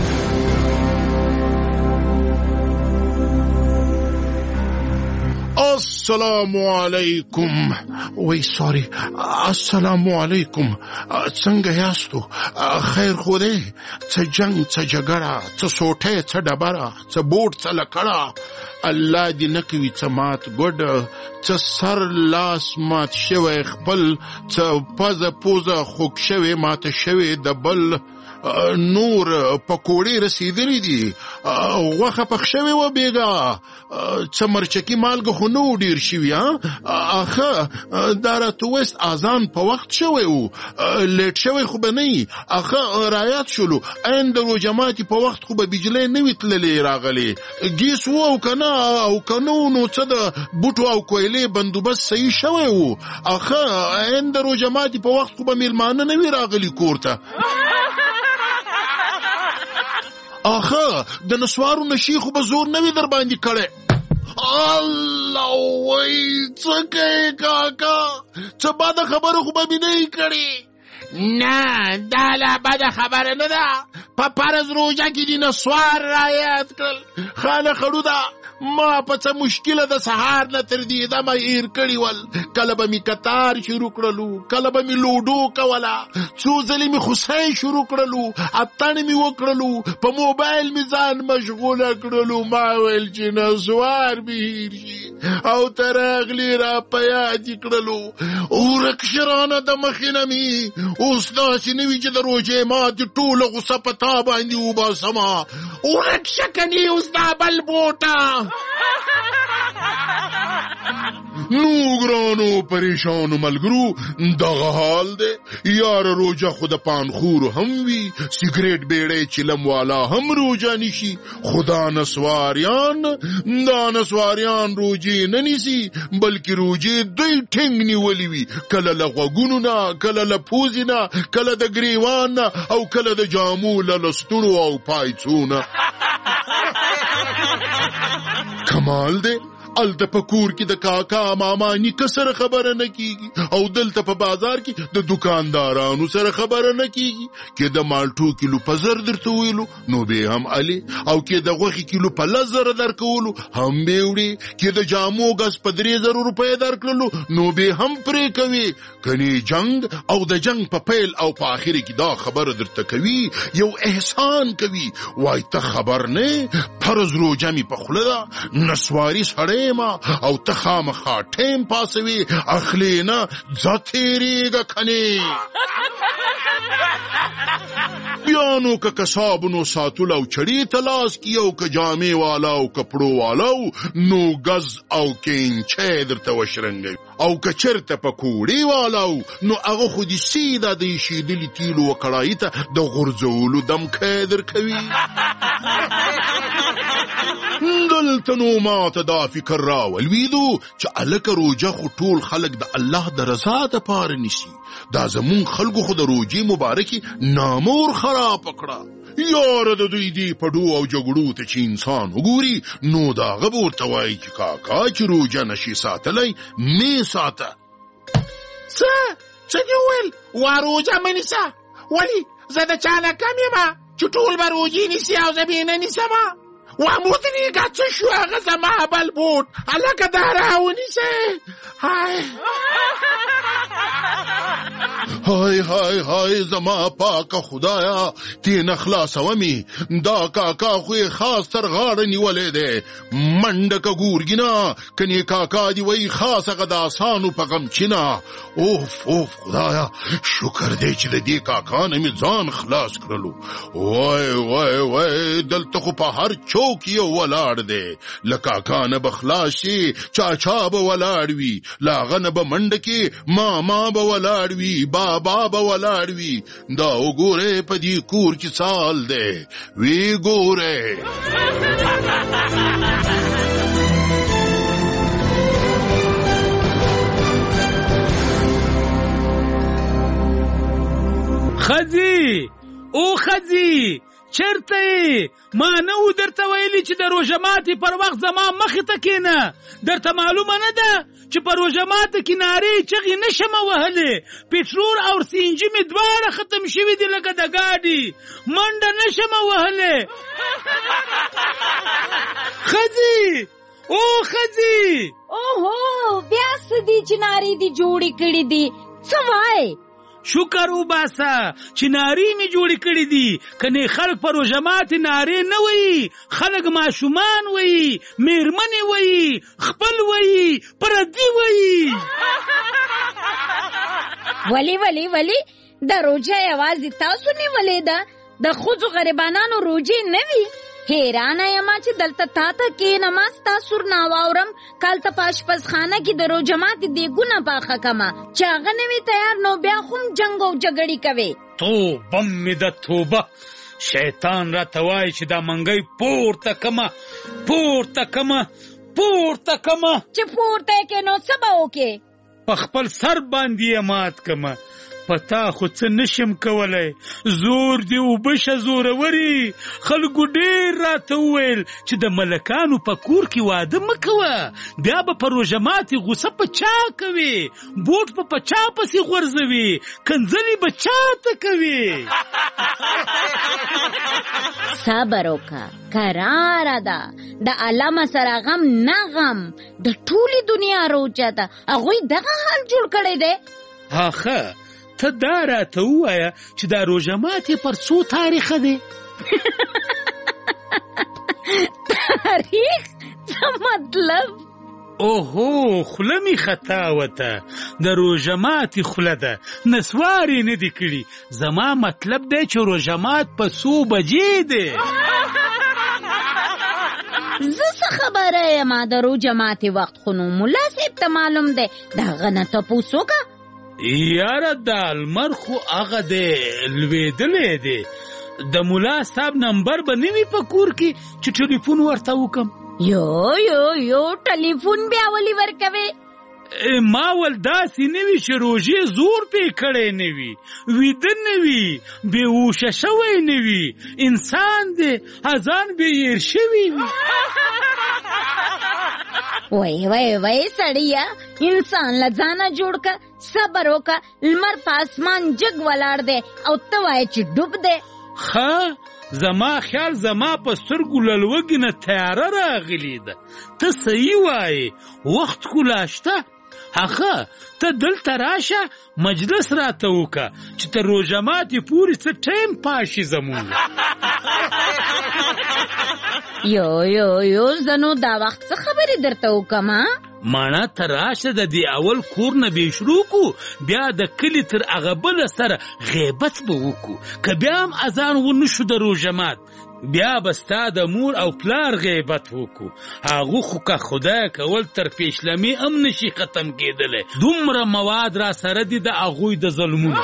السلام علیکم سوري السلام علیکم څنګه یاستو خیر خو دې څه جنگ څه جګړه څه سوټه څه ډبره څه بوټ څه لکړه الله دې نکوي څه مات ګډ څه سر لاس مات شوی خپل څه پزه پوزه خوک شوی مات شوی د بل نور پکوړې رسیدلې دي غوښه پخ شوی و بیګا څه مرچکی مالګه خو نو ډیر شوی اخه دارته وست اذان په وخت شوی و لیټ شوی خو به نه اخه رایات شلو اند رو جماعتي په وخت خو به بجلی نه وتللې راغلي ګیس وو کنه او قانون څه د بوټو او کویلې بندوبست صحیح شوی و اخه اند رو جماعتي په وخت خو به میلمانه نه وی راغلي کورته اخه د نسوارو نشي خو به زور نه وي در باندې کړي الله وای څنګه کاکا څه بد خبره خو به نه کړي نه دا لا بد خبره نه ده په پرز روزه کې دي نسوار رایت کړل خاله خړو ده ما په څه مشکله د سهار نه تر دې دمه ایر کړي ول کله به می کتار شروع کړلو کله به می لوډو کوله څو ځلې می خوسای شروع کړلو اتان می وکړلو په موبایل می ځان مشغوله کړلو ما ویل چې نسوار بهیر شي او ترغلی را پیاد کړلو اورک شرانه د مخینه می اوس داسې نوي چې د روژې مات ټوله غصه په تا باندې وباسمه اورک شکني اوس دا بل بوټه نو ګرانو پریشانو ملګرو دغه حال دی یار روجه خود پانخور هم وی سیګریټ بیړې چلم والا هم روجه نشي خدا نسواریان روجه نه نیسی بلکې روجه دوی ټینګ نیولې وي کله لغوګونو نه کله لپوزي نه کله د گریوان نه او کله د جامو لستړو او پایڅونه کمال دی الته په کور کې د کاکا ماما نیکه سره خبره نه کیږي او دلته په بازار کې د دکاندارانو سره خبره نه کیږي کې د مالټو کیلو په زر درته ویلو نو به هم علي او کې د غوښې کیلو په لزر درکولو هم به وړي کې د جامو غس په 3000 روپۍ درکړلو نو به هم پرې کوي کني جنگ او د جنگ په پیل او په اخر کې دا خبره درته کوي یو احسان کوي وای ته خبر نه فرض روزه می په خله نسواري سره او تخامخا ټیم پاسوي اخلینا ځاتېریږه کني بیانو که کسابونو ساتول او چړی تلاس کیو که جامې والا او کپړو والا نو غز او کینچه درته وشرنګي او که چرته پکوړی والا نو هغه خو دې سیده د شیدلی تیلو وکړای ته د غرزولو دم کېدر کوي دلته نو ماته دا فکر راولویدو چې الکه روجه خو ټول خلک د الله د رضا دپاره نیسي دا زمون خلکو خو د روجې مبارکي نامور خراب کړه یار د دوی دی پډو او جګړو ته چې انسان وګوري نو دا غبور توای چې کاکا چې روجه نشي ساتلای می ساته څه دی ویل واروجه منیسا ولی زه د چانه کم یم چې ټول به روجې نیسي او زه به نه نیسم ومدريقة تشوى غزما بالبوت على كدارا ونسي هاي زما پاکه خدایا تین خلاص ومی دا کاکا خوی خاص تر غاړه نیولې ده منډه کا ګورګینا کني کاکا دی وای خاصه غدا سانو په غم چینا اوف خدایا شکر دې چې دې کاکا نه می ځان خلاص کړلو وای دلته خو په هر چوک یو ولاړ دی لکاکا نه بخلاشي چاچا به ولاړ وی لاغه نه به منډه کې ماما به ولاړ وی بابا به ولاړ وی دا وګوره په دې کور کې سال دی وی ګوره خځې او خځې چرته ما نه و درته ویلي چې د روژه ماتې پر وخت زما مخې ته کښېنه. درته معلومه نه ده چې په روژه ماته کې نارې چغې نه شم وهلی. پټرول او سی ان جي مې دواړه ختم شوي دي لکه د ګاډي. منډه نه شم وهلی. ښځې او ښځې اوهو بیا څه دي چې نارې دي جوړې کړي دي؟ څه وایې؟ شکر وباسه چې نارې مې جوړې کړي دي. کنې خلک په روژه ماتې نارې نه وایي، خلک ماشومان وایي، میرمنې وایي، خپل وایي، پردي وایي. ولی د روژه یوازې تاسو نیولې ده؟ د ښځو غریبانانو روژې نه وي؟ حیرانه یمه چې دلته تا ته کښېنمه ستا سور ناواورم کالته په اشپزخانه کې د روژه ماتې دیګونه پاخه کمه چې هغه نه وي تیار نو بیا خو هم جنګ او جګړې کوې. توبه مې د توبه. شیطان راته وایي چې دا منګی پورته کمه چې پورته یې کې نو څه به وکې؟ په خپل سر باندې یې مات کمه. پتا خو څه نشم کولی. زور دی وبشه زوروري. خلکو ډېر راته وویل چې د ملکانو په کور کې واده مه کوه، بیا به په روژه ماتې غوسه په چا کوي، بوټ په چا پسې غورځوي، کنځلې به چا ته کوي. صبر وکړه، کراره ده. د علامه سره غم نه غم، د ټولې دنیا روژه ده. هغوی دغه حال جوړ کړی دی. آخه ته دا راته ووایه چې دا روژه ماتې پر څو تاریخه دی؟ تاریخ څه مطلب؟ اوهو خوله مې خطا وته. د روژه ماتې خوله ده، نسوارې نه دي کړي. زما مطلب دی چې روژه مات په څو بجې دی؟ زه څه خبره یم د روژه ماتې وخت خو نو ملا صاحب ته معلوم دی. د هغه نه تپوس وکړه. یاره دا لمر خو هغه دی لوېدلی دی. د ملا صاحب نمبر به نه وي په کور کې چې ټلیفون ورته وکم؟ یو ټلیفون بیا ولې ورکوې؟ ما ول داسې نه وي چې روژې زور پې کړی نه وي، ویده نه وي، بېهوشه شوی نه وي. انسان دی اذان بې هیر شوي وي. وای سړیه، انسان له ځانه جوړ که، صبر وکه. لمر په اسمان جګ ولاړ دی او ته وایې چې ډوب دی. ښه زما خیال زما په سترګو له لوږې نه تیاره راغلې ده. ته صحیح وایې، وخت خو لا شته. هغه ته دلته راشه، مجلس راته وکړه چې تر روژه ماتې پورې څه ټایم پاشي زمونږ. یو زه نو دا وخت څه خبرې درته وکړم؟ مانا ته راشه، د دې اول کور نه به شروع کو، بیا د کلي تر هغه بله سره غیبت به وکړو. که بیا هم اذان ونه شو د روژه مات، بیا به ستا د مور او پلار غیبت وکړو. هغه خو که خدای کول تر پیشلمې هم نشي ختم کېدلی. دومره مواد را سره دي د هغوی د ظلمونو.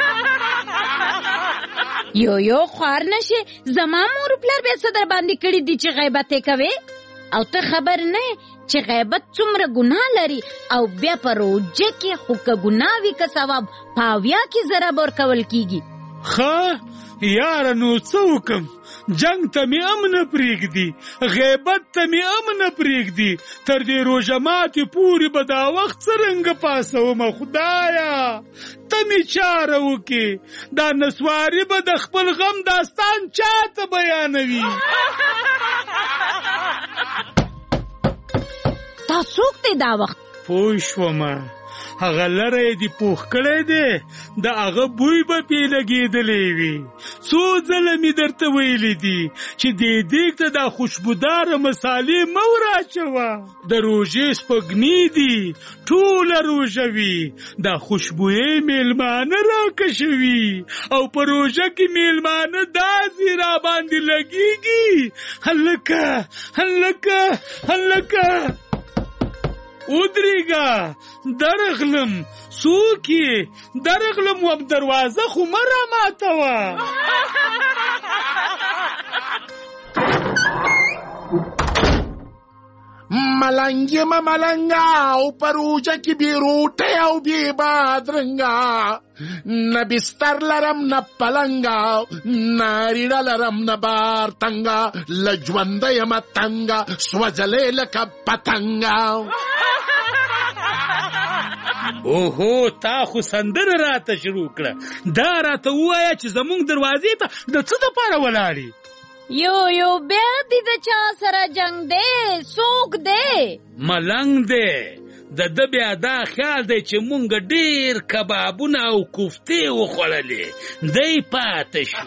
یو خوار نشي، زما مور پلار بیا څه در باندې کړي دي چې غیبت یې کوې؟ او ته خبر نه چې غیبت څومره ګناه لري؟ او بیا په روژه کې خو که ګناه وي که ثواب په 80 کې ضرب ورکول کېږي. ښه یاره نو څه وکم؟ جنگ ته مې هم نه پرېږدي، غیبت ته مې هم نه پرېږدي. تر دې روژه ماتې پورې به دا وخت څرنګه پاسومه خدایا؟ ته مې چاره وکې. دا نسواري به د خپل غم داستان چاته بیانوي؟ تا څوک دی دا وخت؟ پوه شومه، هغه لری دې پوخ کړی دی، د هغه بوی به پې لګېدلی وي. څو ځله مې درته ویلي دي چې دې دیګ ته دا خوشبوداره مسالې مه وراچوه. د روژې سپوږمۍ دي، ټوله روژه وي، دا خوشبویې میلمانه راکشوي او په روژه کې میلمانه داسې را باندې لګېږي. هلکه ودرېږه، درغلم. څوک یې؟ درغلم وم، دروازه خو مه راماتوه. ملنګ یم ملنګا او پروجه کې بې روټۍ او بې بادرنګا نه بستر لرم نه پلنګا نه ریړه لرم نه بار تنګا له ژونده یم تنګا سوځلې لکه پتنګا. اوهو تا خو سندره راته شروع کړه. دا راته ووایه چې زمونږ دروازې ته د څه دپاره ولاړې؟ یو بیا دې د چا سره جنگ دی؟ څوک دی؟ ملنګ دی. د ده بیا دا خیال دی چې مونږ ډېر کبابونه او کوفتې وخوړلې، دی پاته شو.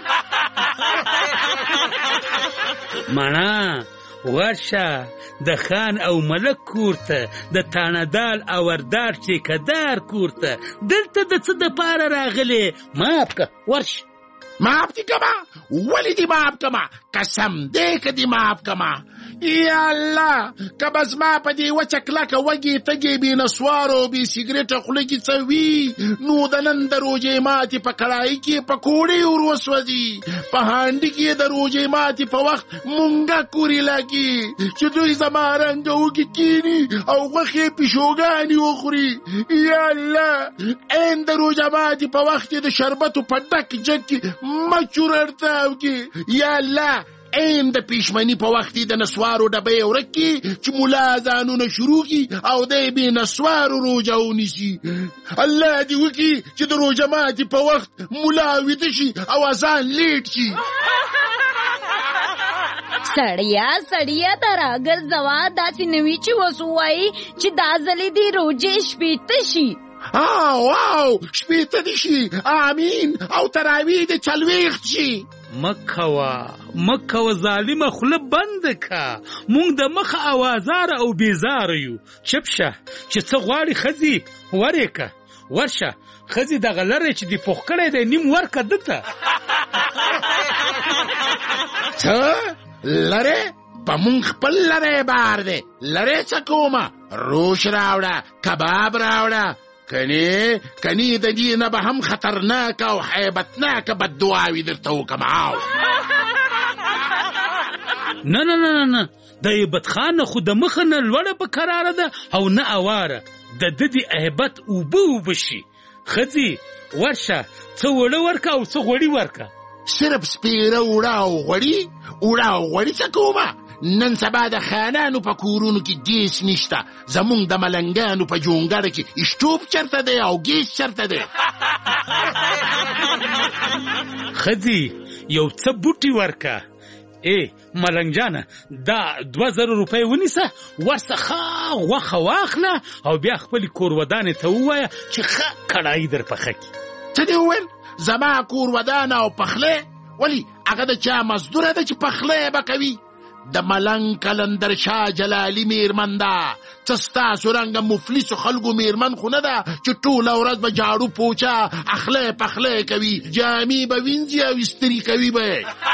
مانا ورشه د خان او ملک کور ته، د تانهدال او وردار ټیکهدار کور ته. دلته د څه دپاره راغلې؟ معاف که، ورشه. معاف دي کما؟ ولې دي معاف کما؟ قسم دی که دي معاف کما. یا الله که به زما په دې وچه کلکه وږې تږې بې نسوارو بې سګرېټه خوله کې څه وي، نو د نن د روژې ماتې په کړایي کې پکوړې ور وسوځي، په هانډي کې د روژې ماتې په وخت مونږه کورې لګي چې دوی زما رنګه وږي کیني او غوښې پیشوګانې وخوري. یا الله عین د روژه ماتې په وخت کې د شربتو په ډک جګ کې مچور ارتاو کې. یا الله عین د پیشمنی په وخت د نسوارو ډبې ورک کی چې مولا ځانونه شروع کی او دی بې نسوارو روژه ونیسي. الله دې وکړي چې د روژه ماتې په وخت مولا ویده شي او اذان لیټ شي. سړیا د راګرځوه داسې نوي چې اوس ووایي چې دا ځلې دې روژې شپېته شي. واو شپېته دې شي، امین، او تراویح دې 40 شي. مکوه ظالمه خوله بند که. مونږ د مخه اوازاره او بیزاره یو. چپ شه چې څه غواړي ښځې ورې که. ورشه ښځې دغه لرې چې دې پوخ کړی دی نیم ورکه ده ته. څه لرې؟ په مونږ خپل لرې بار دی. لرې څه کومه؟ روش راوړه، کباب راوړه. کنی د دې نه به هم خطرناک او حیبتناک بددعاوې درته وکړم. نه د ایبت خان خو د مخه نه لوړه په قراره ده او نه اواره. د ده د ایبت اوبه شي. ښځې ورشه څه وړه ورکه او څه غوړي ورکه. صرف سپیره وړه او غوړي څه کومه؟ نن سبا د خانانو په کورونو کې ګیس نشته، زمونږ د ملنګانو په جونګړه کې اشټوپ چرته دی او ګیس چرته دی. ښځې یو څه بوټي ورکه. ملنګ جانه دا 2000 روپۍ ونیسه، ورڅخه غوښه واخله او بیا خپلې کورودانې ته ووایه چې ښه کړایي در پخه کړي. څه دې وویل؟ زما کورودانه او پخلی؟ ولې هغه د چا مزدوره ده چې پخلی به کوي؟ د ملنګ کلندر شاه جلالي میرمن ده. څه ستاسو رنګه مفلسو خلکو میرمن خو نه ده چې ټوله ورځ به جاړو پوچه اخلی پخلی کوي، جامې به وینځي او استري کوي به.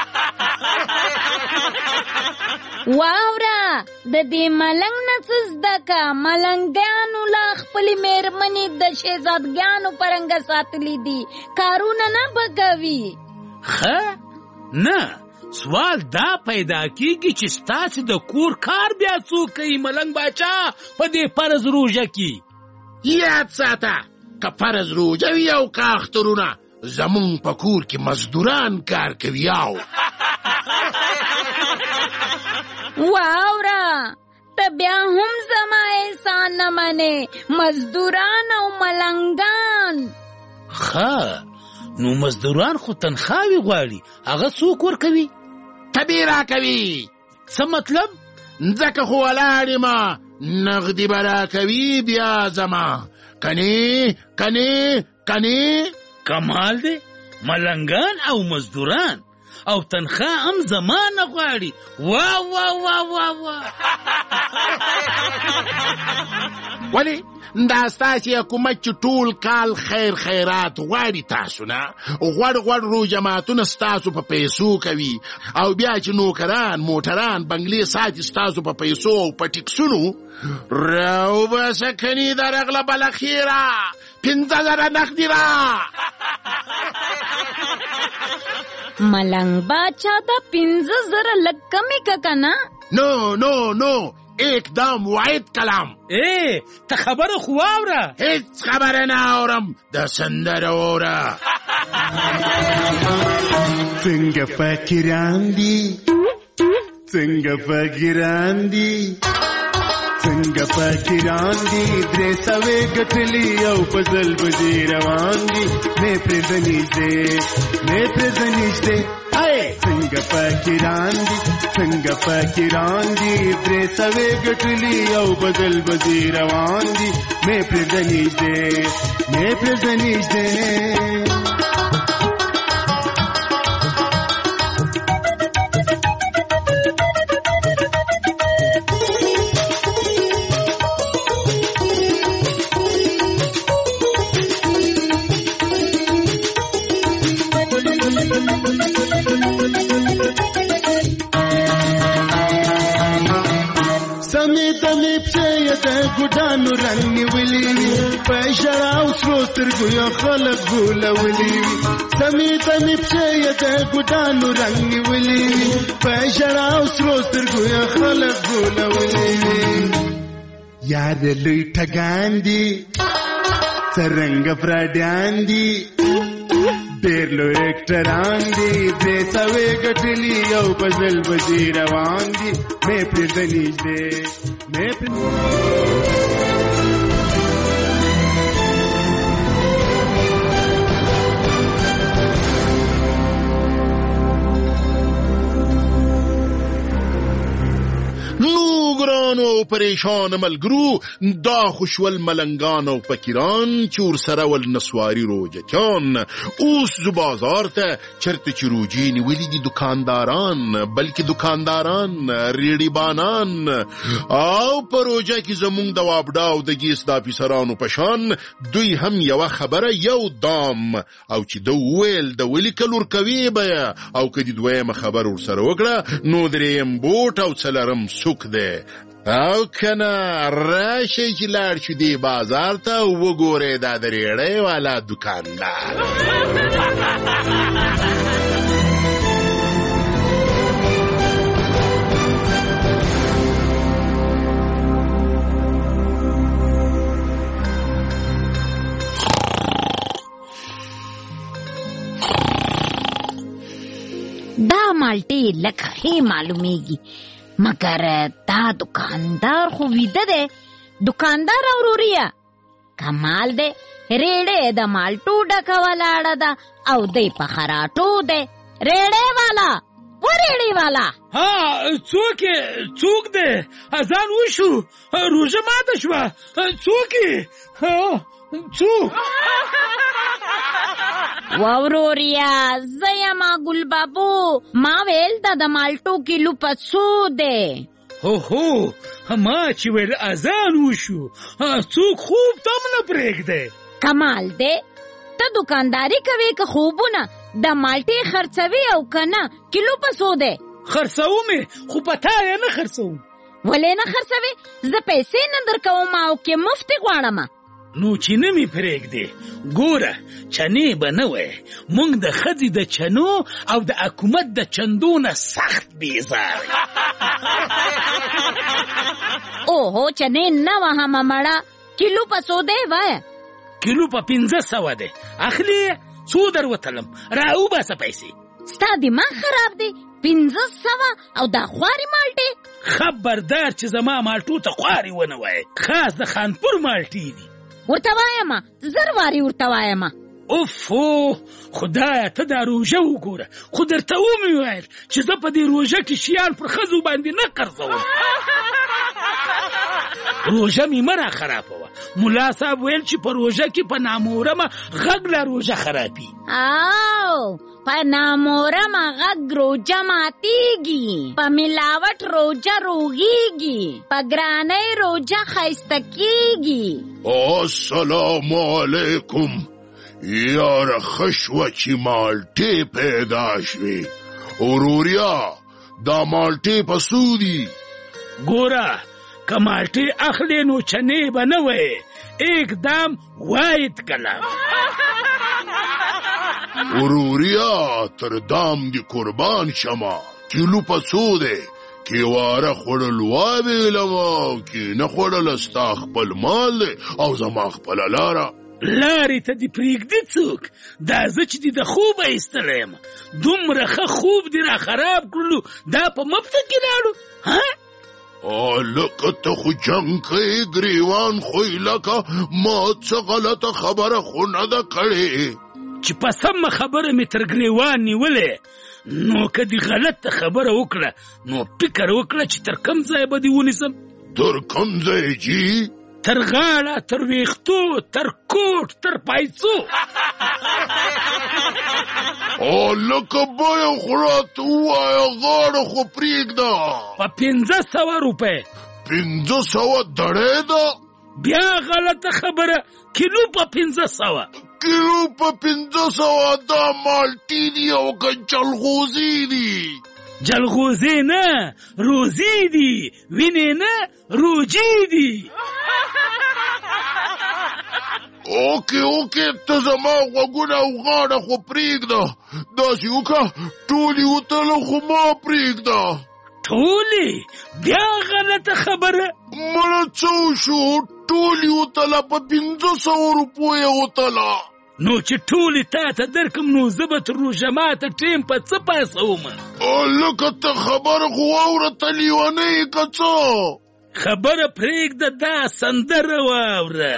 واوره د دې ملنګ نه څه زده که؟ ملنګیانو لا خپلې میرمنې د شهزادګیانو په رنګه ساتلي دي، کارونه نه به کوي. ښه نه سوال دا پیدا کیږي چې ستاسې د کور کار بیا څوک کوي ملنګ باچا په دې فرض روژه کې؟ یاد ساته که فرض روژه وي او که اخترونه، زمونږ په کور کې مزدوران کار کوي. واوره ته بیا هم زما احسان نه منې، مزدوران او ملنګان. ښه نو مزدوران خو تنخواوې غواړي، هغه څوک ورکوي؟ تبې راکوي. څه مطلب؟ ځکه خو ولاړ یم، نغدي به راکوي بیا ځمه. کنې کمال دی، ملنګان او مزدوران او تنخواه هم زمانه غواړي. واه واه واه واه واه. ولی دا ستاسې حکومت چې ټول کال خیرات غواړي تاسو نه، غوړ روجماتونه ستاسو په پیسو کوي او بیا چې نوکران موټران بنگلې ساتي ستاسو په پیسو او په ټیکسونو، راو بسه کني درغله بلخیره 15,000 نقدی را. ملنګ باچا دا 15,000 لږ کمې که کنه؟ نو एकदम واحد کلام. ته خبره خو واوره. هیڅ خبره نه اورم، د سندره اوره. څنګه فقیران دي، څنګه فقیران دي، څنګه فقیران دي، درې سوې ګټلي او په ځل بځې روان دي. مې پرېږده نږدې، مې پرېږده نږدې، څنګه فقیران دي، څنګه فقیران دي، درې سوې ګټلي او په ځل بځې روان دي. مې پرېږده نږدې، مې پرېږده نږدې. ګډانو رنگ نیولې وي، په ژړا او سرو سترګو یې خلک غولولي وي. سمې دمې پښې یې د ګډانو رنگ نیولې وي، په ژړا او سرو سترګو یې خلک غولولي وي. یاد لوی ټګان دي، څرنګه فراډیان دي، ډېر لوی اکټران دي، درې سوې ګټلي او په ځل بځې روان دي. مې پرېږده نږدې، مې ګرانو پریشان ملګرو، دا خوشول ملنګان او فقیران چې ورسره ول نسواري روجتیان. اوس زو بازار ته چرته چې روجې نیولي دي دکانداران، بلکې دکانداران ریډي بانان او په روجه کې زمونږ د وابډا او د ګیس د افیسرانو په شان دوی هم یوه خبره یو دام، او چې د وویل د ولیکل ورکوي به، او که د دویمه خبر ورسره وکړه نو درېیم بوټ او څلرم سوک دی. او کنه راشئ چې لاړ شو دې بازار ته وګورئ دا د ریړۍ والا دکاندار. دا مالټې لکه ښې معلومیږي، مګر دا دکاندار خو ویده دی. دکاندار اوروریا کمال دی، ریړې د مالټو ډکه ولاړه ده او دی په خراټو دی. ریړې والا و ریړې والا څوک دی؟ اذان وشو، روژه ماته شوه، څوک څوک؟ ووروریا زه یما ګل بابو، ما ویل دا د مالټو کیلو په څو دی؟ هو ما چې ویل اذان وشو، څوک خوب تم نه پرېږدی. کمال دی، ته دکانداري کوې که خوبونه؟ د مالټې خرڅوي او که نه؟ کیلو په څو دی؟ خرڅومې، خو په تا یې نه خرڅوم. ولې نه خرڅوې؟ زه پیسې نه درکوم او که مفتې غواړم. نو چې نه مې پرېږدې، ګوره چنې به نه وی، موږ د ښځې د چنو او د حکومت د چندو نه سخت بیزار. اوهو چنې نه وهمه مړه، کیلو په څو دی وایه؟ کیلو په 500 دی. اخلي څو در وتلم، را وباسه پیسې. ستا دماغ خراب دی؟ 500 او دا خوارې مالټې؟ خبردار چې زما مالټو ته خوارې ونه وایې، خاص د خانپور مالټې دي. ورته وایم، زر وارې ورته وایم. اوفو خدایه ته دا روژه وګوره، خو درته ومې ویل چې زه په دې روژه کې شیان پر ښځو باندې نه قرضوم. روژه مې مه را خرابوه. ملا صاحب ویل چې په روژه کې په نامورمه غږ لا روژه خرابي. او په نامورمه غږ روژه ماتیږي، په ملاوټ روژه روغیږي، په ګرانۍ روژه ښایسته کیږي. السلام علیکم. یاره خشوه چې مالټې پیدا شوې. وروریا دا مالټې په څو دي؟ ګوره که مالټې اخلې نو چنې به نه وایې، एकदम واحد کلام. وروریا تر دام دی قربان شما، کیلو په څو دی؟ کې واره خوړل وابېلم کې نه خوړل ستا خپل مال دی او زما خپله لاره. لارې ته دې پرېږدي څوک؟ دا زه چې دې د خوبه ایستلی یم دومره ښه خوب دې را خراب کړلو دا په مفته کې لاړو. لکه ته خو جنګ کوې ګریوان خوی لکه ما څه غلطه خبره خو نه ده کړې چې په سمه خبره مې تر ګریوان نیولې نو که دې غلطه خبره وکړه نو فکر وکړه چې تر کوم ځای به دې ونیسم. تر کوم ځای جي؟ تر غاړه، تر ویښتو، تر کوټ، تر پایڅو. لکه بیه خو راته ووایه غاړه خو پرېږده. په 500 روپۍ. 500 دړۍ ده؟ بیا غلطه خبره. کیلو په 500. کیلو په 500 دا مالټې دي او که جلغوزي دي؟ جلغوزي نه روزي دي، وینې نه روجي دي. اوکې ته زما غوږونه او غاړه خو پرېږده داسې وکړه ټولې وتله خو ما پرېږده. ټولې؟ بیا غلطه خبره. مړه څه وشو ټولې وتله په 500 روپو یې وتله. نو چې ټولې تا ته درکم نو زه به تر روژه ماته ټیم په څه پاسومه؟ لکه ته خبره خو واوره ته لیونۍ یې که څه؟ خبره پرېږده دا سندره واوره.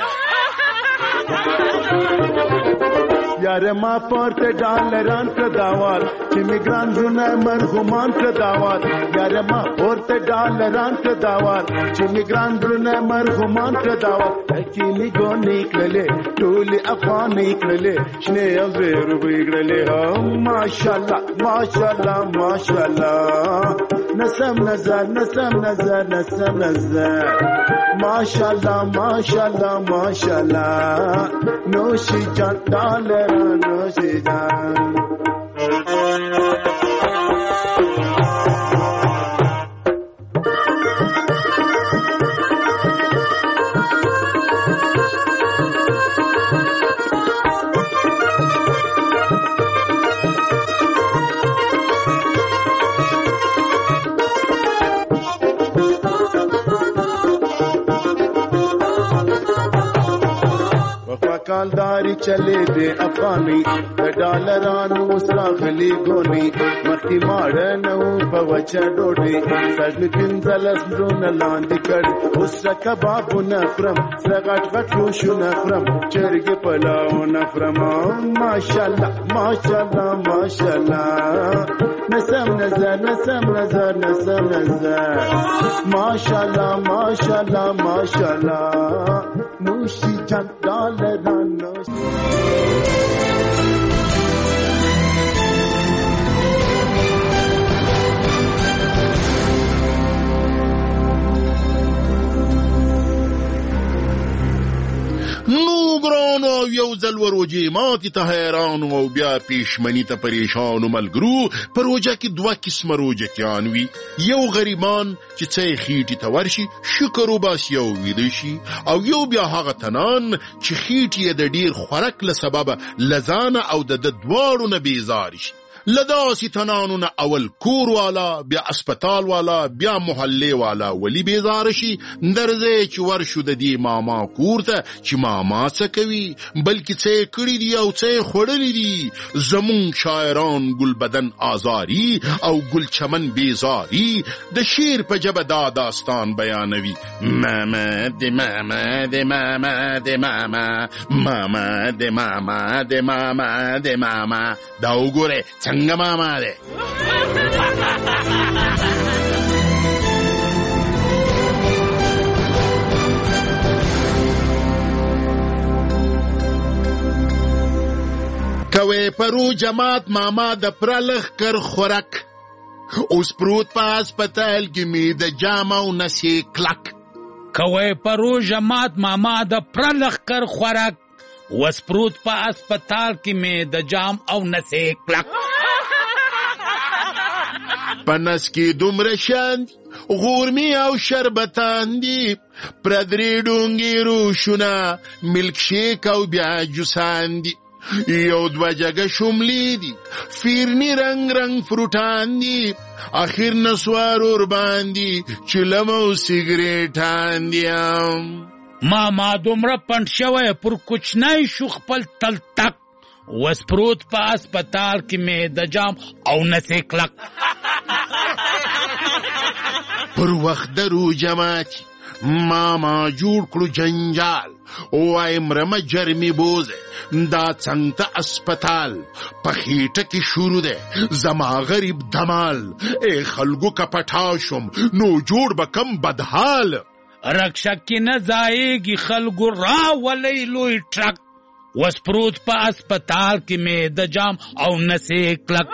یاره ما پورته ډالران کړه داوال چې میګران زونه مرغومان کړه داوال. یاره ما پورته ډالران کړه داوال چې میګران زونه مرغومان کړه داوال. چینی ګونې کړلې ټولې افغانې کړلې شنې او زیرو به کړلې. ماشاءالله ماشاءالله ماشاءالله نسم نظر نسم نظر نسم نظر ماشاءالله ماشاءالله ماشاءالله نوشی جان ډالر نوشی جان. کالداری چلے دے افغانی د ډالرانو سراغلی ګونی مخکې ماړه نو په وچه ډوډۍ سږني 15 زرونه لاندې کړ اوس کبابونه خورم سره غټ غټ لوشونه خورم چرګې پلاونه خورم. ماشاءالله ماشاءالله ماشاءالله نسم نظر نسم نظر نسم نظر ماشاءالله ماشاءالله ماشاءالله نوشی جان ډالران نو ګرانو یو ځل وروجې ماتې ته حیران او بیا پېشمني ته پریشان ملګرو. په روژه کې 2 قسمه روژتیان وي. یو غریبان چې څه یې خېټې ته ورشي شکر وباسي او ویده شي، او یو بیا هغه تنان چې خېټې یې د ډېر خوراک له سببه له ځانه او د دواړو نه بیزار شي. له داسې تنانو نه اول کور والا، بیا اسپتال والا، بیا محلې والا ولی بیزار شي. درځئ چې ورشو د دې ماما کور ته چې ماما څه کوي بلکې څه یې کړي دي او څه یې خوړلي دي. زمونږ شاعران ګل بدن آزاري او ګل چمن بیزاري د شعر په ژبه دا داستان بیانوي. ماما د ماما د ماما د ماما ماما د ماما د ماما د ماما دا وګوره څنګه ماما ده. کوي پرو جماعت ماما د پرلخ کر خورک اوس پروت په هسپتال کې می د جام او نسې کلک. کوي پرو جماعت ماما د پرلخ کر خورک اوس پروت په هسپتال کې می د جام او نسې کلک. پنس کې دومره شاند غورمي او شربتان دي پردرې ډونګې روشونه ملک شیک او بیا جوسان دي. یو دوه جگه شملی دي، فیرنی رنگ رنگ فروټان دي، اخیر نسوار ور باندې چلم او سیګریټان دي. ما دومره پنډ شوی پر کوچنی شو خپل تلتک، وس پروت په اسپتال کې مې د جام او نسې کلک. پر وخت درو جماعتي ماما جوړ کړو جنجال، وایم رمه جرمی بوزه دا څنګ ته اسپتال، په خېټه کې شروع ده زما غریب دمال. ای خلکو که پټا شم نو جوړ به کم بدحال. رکشک کې نه ځایږي خلکو راولئ لوی ټرک، وس پروت په اسپتال کې مې د جام او نسې کلک.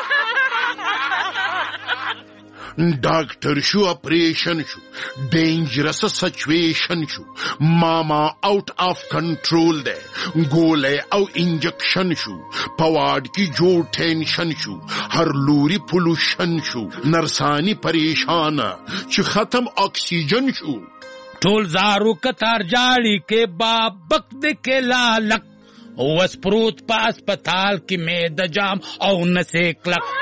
ډاکټر شو اپریشن شو، ډینجرس سچویشن شو، ماما آؤٹ آف کنټرول ده، ګولې او انجکشن شو، په واډ کې جوړ ټینشن شو، هر لوري پولوشن شو، نرسانی پریشان چې ختم اکسیجن شو. ټول زارو کتار جاړي کې بابک د کې لالک، وس پروت په اسپتال کې مې د جام او نسې کلک.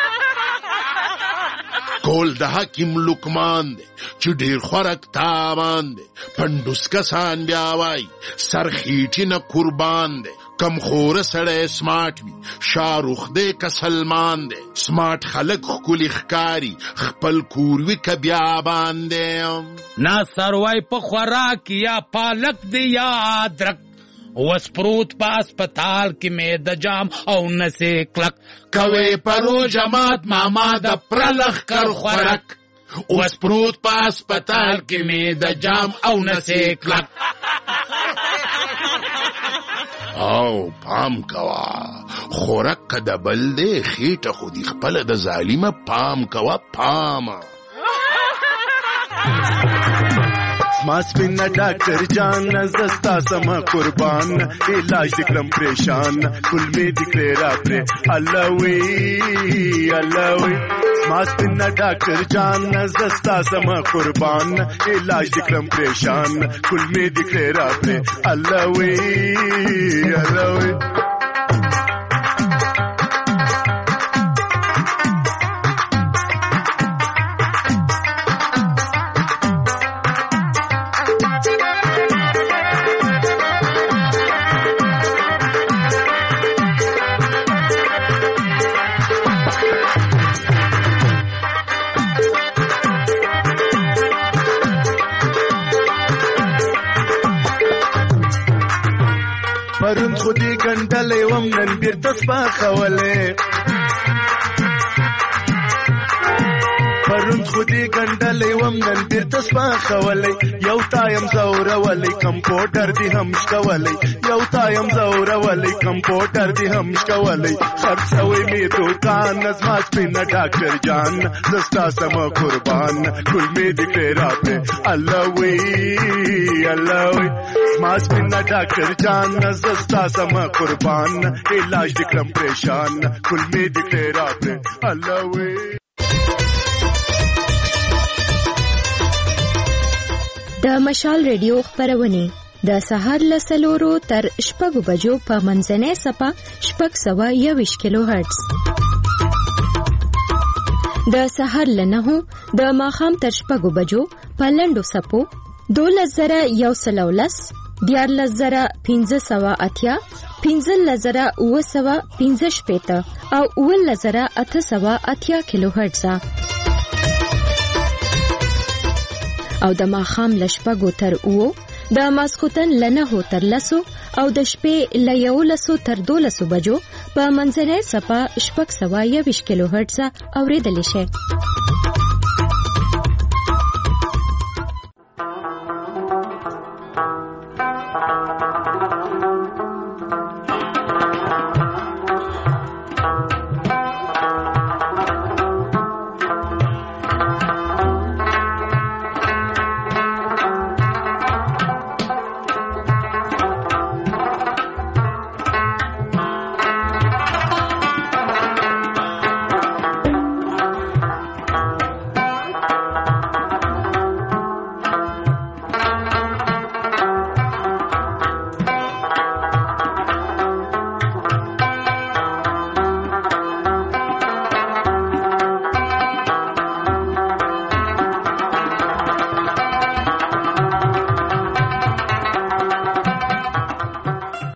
کول د حکیم لقمان دی چې ډیر خوراک تاوان دی، پندوس کسان بیا وای سر خیټی نه قربان دی. کم خور سړی سمارټ وي، شاروخ دی که سلمان دی، سمارټ خلک ښکلي ښکاري، خپل کور وي که بیابان دی. نا سروای په خوراک یا پالک دی یا ادرک، وس پروت په اسپتال کې مې د جام او نسې کلک. کوي پرو جماعت ماما د پرلخ کر خوراک، وس پروت په اسپتال کې مې د جام او نسې کلک. او پام کوا خوراک که د بل دی، خېټه خو دې خپله د ظالمه پام کوا پام. ما سپینا ډاکټر جان زستا سم قربان، علاج دکړم پریشان کل می دکړه را پر الله وی الله وی. ما سپینا ډاکټر جان زستا سم قربان، علاج دکړم پریشان کل می دکړه را پر الله وی الله وی. پرون خودی ګنډلې وم نن بیرته سپاخولې، پرون خودی ګنډلې وم نن بیرته سپاخولې. یو تایم زورولې کمپوټر دی هم شکولې، یو تایم زورولې کمپوټر دی هم شکولې. خرڅوي می دوکان زما سپینا ډاکټر جان زستا سم قربان ټول می دې راته الله وی الله وی. ما سپینا ډاکټر جان زستا سم قربان، علاج دکړم پریشان ټول می دې راته الله وی. د مشال ریډیو خبرونه د سهار له 4 تر 6 بجو په منځنۍ سپه 621 کیلو هرتز، د سهار له 9 د ماښام تر 6 بجو په لنډو سپو 12110 14580 15915 او 11880 کیلو هرتز، او د ماښام له 6 تر 9 د ماسخوتن له 9 تر 10 او د شپې له 11 تر 12 بجو په منځنۍ سپه 621 کیلو هرتز اوریدل شي.